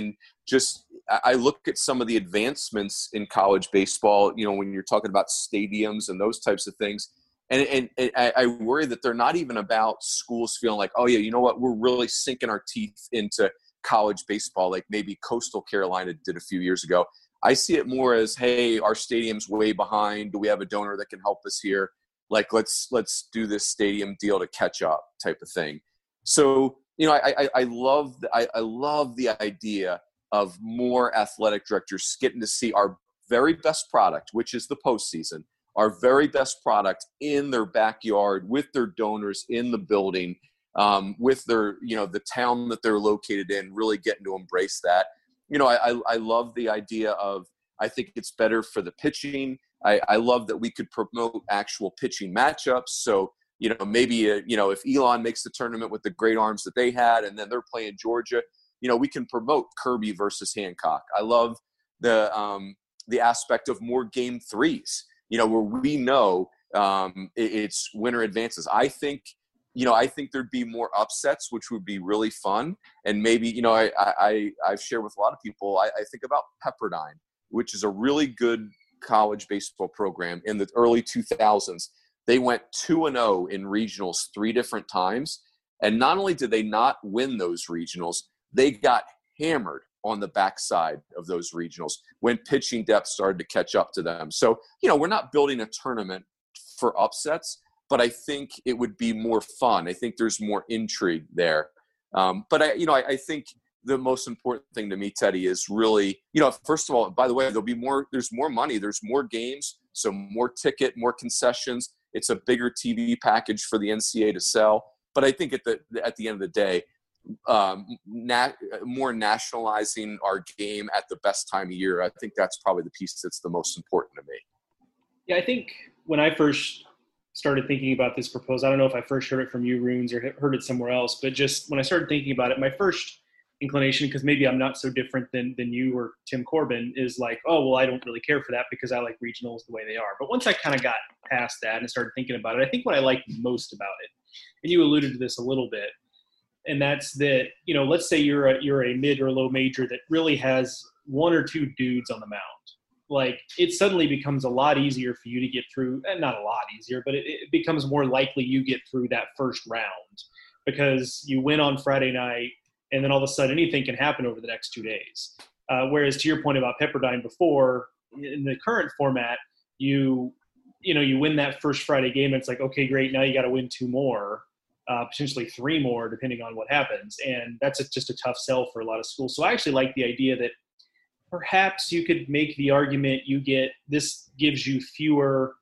I look at some of the advancements in college baseball, you know, when you're talking about stadiums and those types of things. And I worry that they're not even about schools feeling like, oh yeah, you know what, we're really sinking our teeth into college baseball, like maybe Coastal Carolina did a few years ago. I see it more as, hey, our stadium's way behind. Do we have a donor that can help us here? Like, let's do this stadium deal to catch up, type of thing. So, you know, I love the idea of more athletic directors getting to see our very best product, which is the postseason, our very best product in their backyard with their donors in the building, with their, you know, the town that they're located in, really getting to embrace that. You know, I love the idea of, I think it's better for the pitching. I love that we could promote actual pitching matchups. So, you know, maybe, you know, if Elon makes the tournament with the great arms that they had, and then they're playing Georgia, you know, we can promote Kirby versus Hancock. I love the aspect of more game threes, you know, where we know it's winner advances. I think there'd be more upsets, which would be really fun. And maybe, you know, I've shared with a lot of people, I think about Pepperdine, which is a really good college baseball program in the early 2000s. They went 2-0 in regionals 3 different times. And not only did they not win those regionals, they got hammered on the backside of those regionals when pitching depth started to catch up to them. So, you know, we're not building a tournament for upsets, but I think it would be more fun. I think there's more intrigue there. But I think the most important thing to me, Teddy, is really, you know, first of all, by the way, there's more money, there's more games, so more ticket, more concessions. It's a bigger TV package for the NCAA to sell. But I think at the end of the day, more nationalizing our game at the best time of year, I think that's probably the piece that's the most important to me.
Yeah, I think when I first started thinking about this proposal, I don't know if I first heard it from you, Runes, or heard it somewhere else, but just when I started thinking about it, my first inclination, because maybe I'm not so different than you or Tim Corbin, is like, oh, well, I don't really care for that because I like regionals the way they are. But once I kind of got past that and started thinking about it, I think what I like most about it, and you alluded to this a little bit, and that's that, you know, let's say you're a mid or low major that really has 1 or 2 dudes on the mound. Like, it suddenly becomes a lot easier for you to get through, and not a lot easier, but it becomes more likely you get through that first round because you win on Friday night, and then all of a sudden anything can happen over the next 2 days. Whereas to your point about Pepperdine before, in the current format, you win that first Friday game, and it's like, okay, great, now you got to win 2 more, potentially 3 more, depending on what happens. And that's just a tough sell for a lot of schools. So I actually like the idea that perhaps you could make the argument this gives you fewer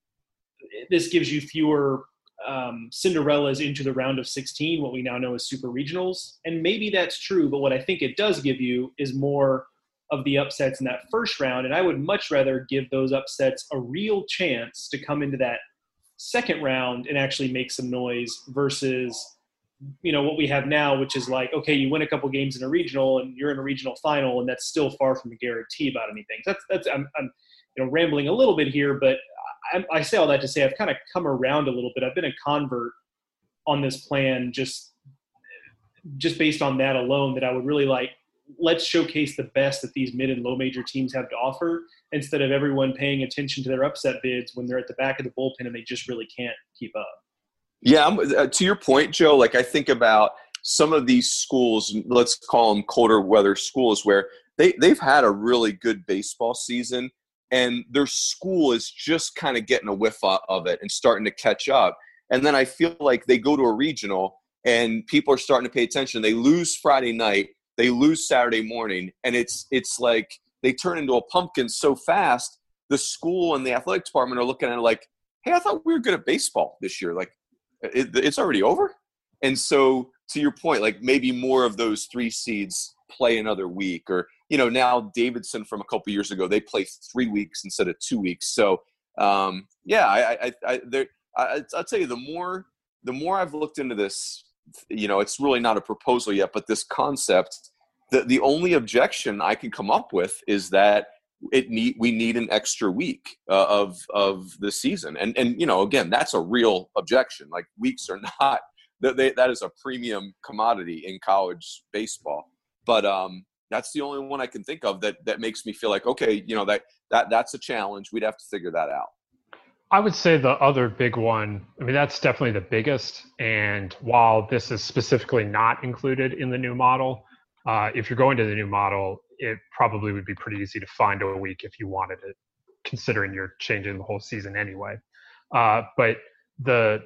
Cinderellas into the round of 16, what we now know as super regionals. And maybe that's true, but what I think it does give you is more of the upsets in that first round. And I would much rather give those upsets a real chance to come into that second round and actually make some noise versus, you know, what we have now, which is like, okay, you win a couple games in a regional and you're in a regional final, and that's still far from a guarantee about anything. I'm rambling a little bit here, but I say all that to say I've kind of come around a little bit. I've been a convert on this plan just based on that alone, that I would really like, let's showcase the best that these mid and low major teams have to offer instead of everyone paying attention to their upset bids when they're at the back of the bullpen and they just really can't keep up.
Yeah, to your point, Joe, like I think about some of these schools, let's call them colder weather schools, where they've had a really good baseball season, and their school is just kind of getting a whiff of it and starting to catch up. And then I feel like they go to a regional and people are starting to pay attention. They lose Friday night, they lose Saturday morning, and it's like they turn into a pumpkin so fast. The school and the athletic department are looking at it like, hey, I thought we were good at baseball this year. Like, it's already over. And so to your point, like maybe more of those 3 seeds play another week, or now Davidson from a couple years ago, they play 3 weeks instead of 2 weeks. So I'll tell you, the more I've looked into this, it's really not a proposal yet, but this concept, the only objection I can come up with is that we need an extra week of the season, and again, that's a real objection. Like, weeks are not that is a premium commodity in college baseball, but that's the only one I can think of that makes me feel like, okay, that's a challenge. We'd have to figure that out.
I would say the other big one, I mean, that's definitely the biggest. And while this is specifically not included in the new model, if you're going to the new model, it probably would be pretty easy to find a week if you wanted it, considering you're changing the whole season anyway. But the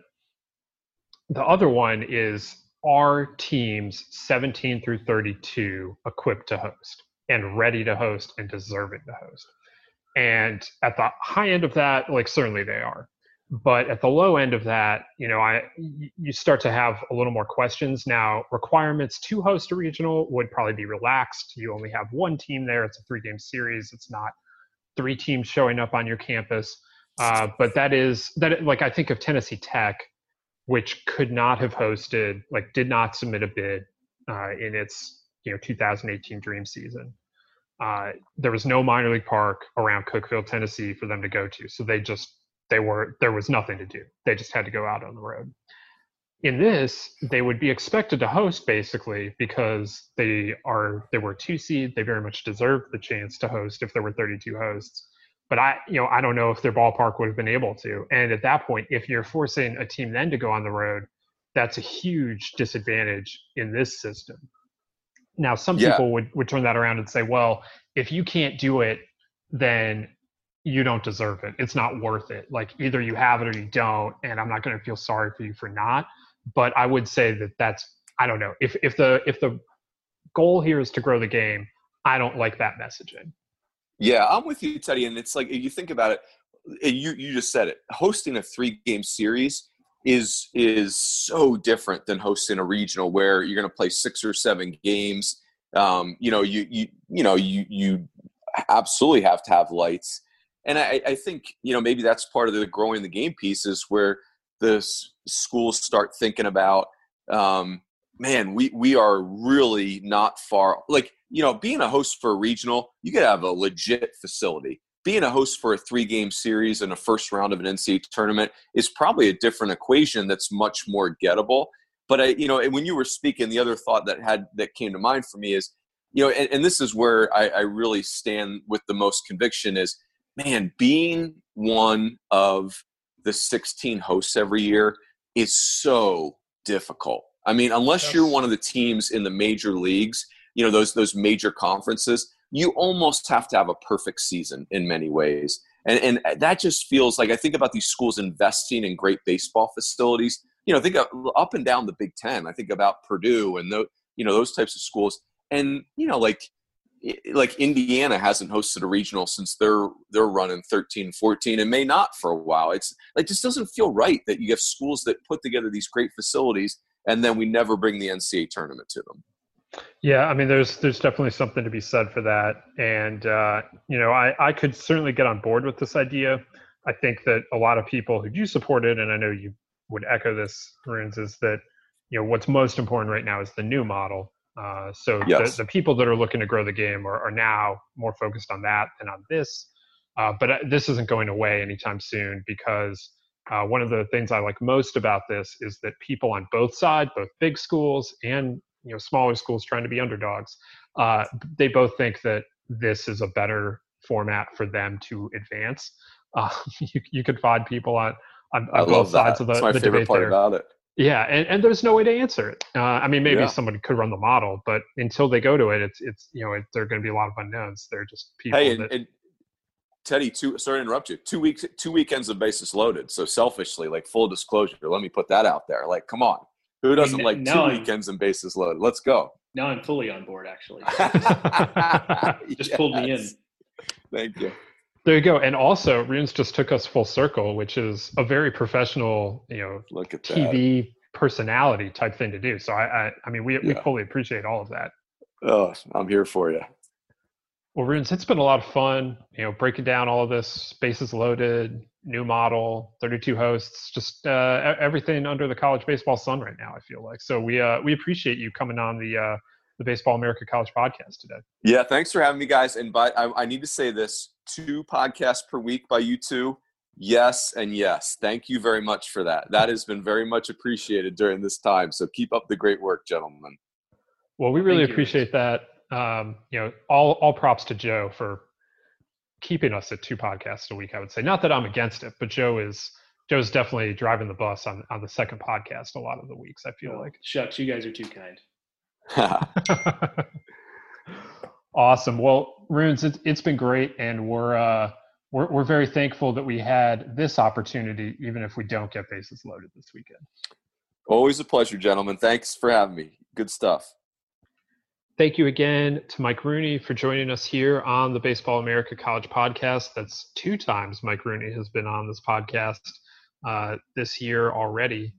other one is, are teams 17 through 32 equipped to host and ready to host and deserving to host? And at the high end of that, like, certainly they are. But at the low end of that, you start to have a little more questions. Now, requirements to host a regional would probably be relaxed. You only have one team there. It's a 3-game series. It's not 3 teams showing up on your campus. But I think of Tennessee Tech, which could not have hosted, did not submit a bid in its 2018 dream season. There was no minor league park around Cookeville, Tennessee for them to go to. So there was nothing to do. They just had to go out on the road. In this, they would be expected to host, basically, because they were 2 seed. They very much deserved the chance to host if there were 32 hosts. But I don't know if their ballpark would have been able to. And at that point, if you're forcing a team then to go on the road, that's a huge disadvantage in this system. Now, some people would turn that around and say, well, if you can't do it, then you don't deserve it. It's not worth it. Like, either you have it or you don't, and I'm not going to feel sorry for you for not. But I would say that's I don't know. If the goal here is to grow the game, I don't like that messaging.
Yeah, I'm with you, Teddy. And it's like, if you think about it, you just said it. Hosting a 3-game series is so different than hosting a regional where you're going to play 6 or 7 games. You absolutely have to have lights. And I think, maybe that's part of the growing the game piece, is where the schools start thinking about, man, we are really not far. Like, being a host for a regional, you could have a legit facility. Being a host for a 3-game series and a first round of an NCAA tournament is probably a different equation that's much more gettable. But when you were speaking, the other thought that came to mind for me is, and this is where I really stand with the most conviction is, man, being one of the 16 hosts every year is so difficult. I mean, unless you're one of the teams in the major leagues, those major conferences, you almost have to have a perfect season in many ways. And that just feels like, I think about these schools investing in great baseball facilities. Think of up and down the Big Ten. I think about Purdue and those types of schools. And like Indiana hasn't hosted a regional since they're running 13-14 and may not for a while. It's like, just doesn't feel right that you have schools that put together these great facilities and then we never bring the NCAA tournament to them.
Yeah, I mean, there's definitely something to be said for that. And, I could certainly get on board with this idea. I think that a lot of people who do support it, and I know you would echo this, Runes, is that, what's most important right now is the new model. So
yes.
the people that are looking to grow the game are now more focused on that than on this. But this isn't going away anytime soon, because one of the things I like most about this is that people on both sides, both big schools and smaller schools trying to be underdogs, they both think that this is a better format for them to advance. You could find people on both sides of the
That's my favorite part about it.
Yeah, and there's no way to answer it. I mean, maybe somebody could run the model, but until they go to it, it's there are going to be a lot of unknowns. They're just people.
Hey, and Teddy, sorry to interrupt you. 2 weekends of bases loaded. So selfishly, like, full disclosure, let me put that out there. Like, come on, who doesn't like 2 weekends and bases loaded? Let's go.
Now I'm fully on board, actually. Just pulled me in.
Thank you.
There you go. And also, Runes just took us full circle, which is a very professional,
look at
TV personality type thing to do. So I mean, we fully appreciate all of that.
Oh, I'm here for you.
Well, Runes, it's been a lot of fun, breaking down all of this, bases loaded, new model, 32 hosts, just everything under the college baseball sun right now, I feel like. So we appreciate you coming on the Baseball America College podcast today.
Yeah, thanks for having me, guys. And I need to say this, 2 podcasts per week by you two. Yes and yes. Thank you very much for that. That has been very much appreciated during this time. So keep up the great work, gentlemen.
Well, we really appreciate that. All props to Joe for keeping us at 2 podcasts a week, I would say. Not that I'm against it, but Joe's definitely driving the bus on the second podcast a lot of the weeks, I feel like.
Shucks, you guys are too kind.
Awesome. Well, Runes, it's been great, and we're very thankful that we had this opportunity, even if we don't get bases loaded this weekend.
Always a pleasure, gentlemen. Thanks for having me. Good stuff.
Thank you again to Mike Rooney for joining us here on the Baseball America College podcast. That's 2 times Mike Rooney has been on this podcast this year already.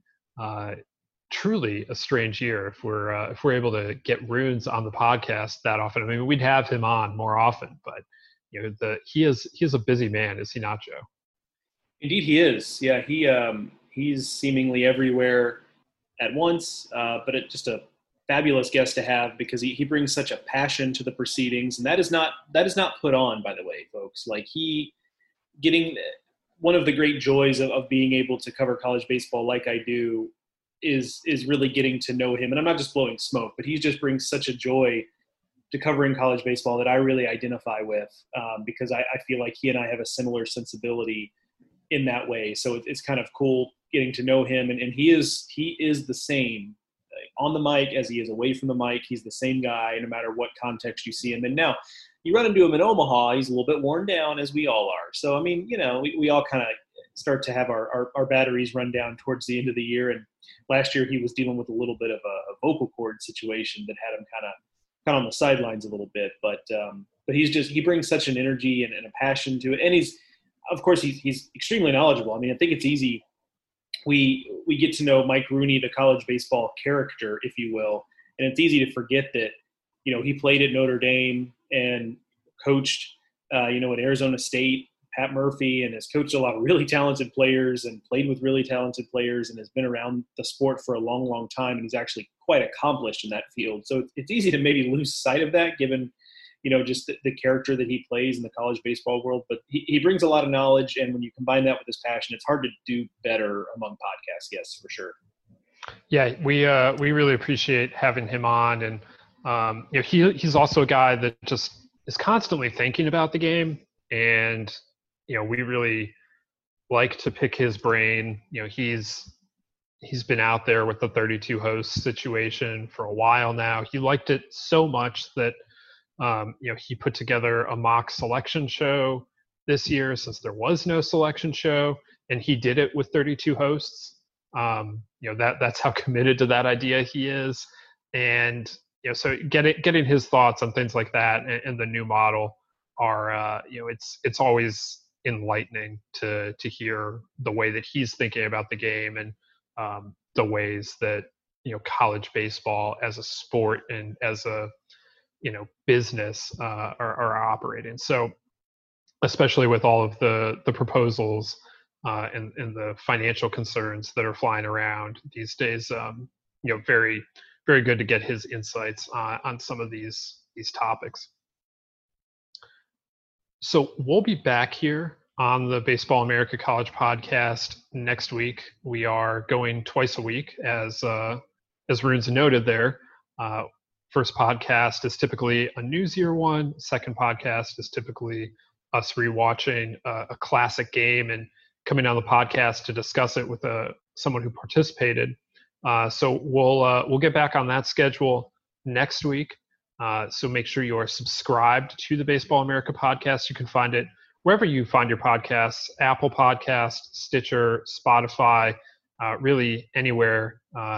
Truly a strange year if we're able to get Runes on the podcast that often. I mean, we'd have him on more often, but he is a busy man, is he not, Joe?
Indeed, he is. Yeah, he's seemingly everywhere at once, but it's just a fabulous guest to have because he brings such a passion to the proceedings, and that is not put on, by the way, folks. Like getting one of the great joys of being able to cover college baseball like I do is really getting to know him. And I'm not just blowing smoke, but he just brings such a joy to covering college baseball that I really identify with because I feel like he and I have a similar sensibility in that way. So it's kind of cool getting to know him, and he is the same on the mic as he is away from the mic. He's the same guy no matter what context you see him in. Now, you run into him in Omaha, he's a little bit worn down, as we all are. So, I mean, we all kind of start to have our batteries run down towards the end of the year. And last year he was dealing with a little bit of a vocal cord situation that had him kind of on the sidelines a little bit. But he brings such an energy and a passion to it. And he's extremely knowledgeable. I mean, I think it's easy. We get to know Mike Rooney, the college baseball character, if you will, and it's easy to forget that, he played at Notre Dame and coached, at Arizona State, Pat Murphy, and has coached a lot of really talented players and played with really talented players and has been around the sport for a long, long time. And he's actually quite accomplished in that field. So it's easy to maybe lose sight of that given, just the character that he plays in the college baseball world. But he brings a lot of knowledge, and when you combine that with his passion, it's hard to do better among podcast guests for sure.
Yeah, we really appreciate having him on, and he's also a guy that just is constantly thinking about the game, and we really like to pick his brain. He's been out there with the 32 host situation for a while now. He liked it so much that he put together a mock selection show this year since there was no selection show, and he did it with 32 hosts. That's how committed to that idea he is. And, so getting his thoughts on things like that and the new model are, it's always enlightening to hear the way that he's thinking about the game and the ways that, college baseball as a sport and as a, business are operating. So especially with all of the proposals and the financial concerns that are flying around these days, very, very good to get his insights on some of these topics. So we'll be back here on the Baseball America College podcast next week. We are going twice a week, as Runes noted there. First podcast is typically a news year one. Second podcast is typically us rewatching a classic game and coming on the podcast to discuss it with someone who participated. So we'll get back on that schedule next week. So make sure you are subscribed to the Baseball America podcast. You can find it wherever you find your podcasts: Apple Podcasts, Stitcher, Spotify, really anywhere.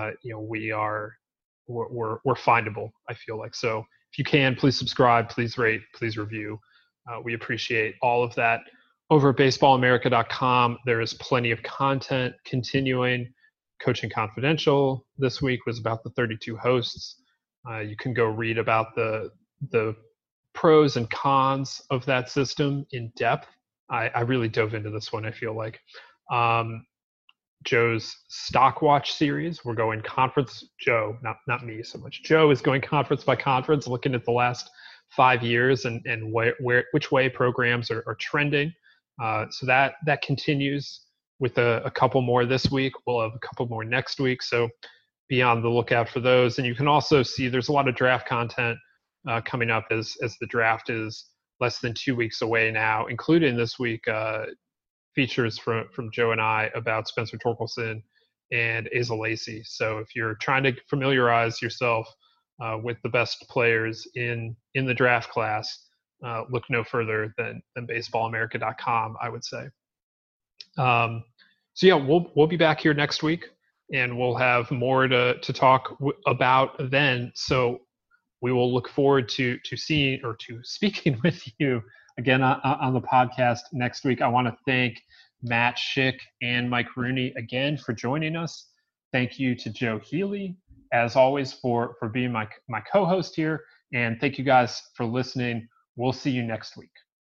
We're findable, I feel like. So if you can, please subscribe, please rate, please review. We appreciate all of that. Over at baseballamerica.com, there is plenty of content continuing. Coaching Confidential this week was about the 32 hosts. You can go read about the pros and cons of that system in depth. I really dove into this one, I feel like. Joe's Stock Watch series, we're going conference. Joe, not me so much. Joe is going conference by conference, looking at the last 5 years and which way programs are trending. So that continues with a couple more this week. We'll have a couple more next week. So be on the lookout for those. And you can also see there's a lot of draft content coming up as the draft is less than 2 weeks away now, including this week features from Joe and I about Spencer Torkelson and Asa Lacy. So if you're trying to familiarize yourself with the best players in the draft class, look no further than baseballamerica.com, I would say. So yeah, we'll be back here next week, and we'll have more to talk about then. So we will look forward to seeing or to speaking with you again on the podcast next week. I want to thank Matt Schick and Mike Rooney again for joining us. Thank you to Joe Healy, as always, for being my co-host here. And thank you guys for listening. We'll see you next week.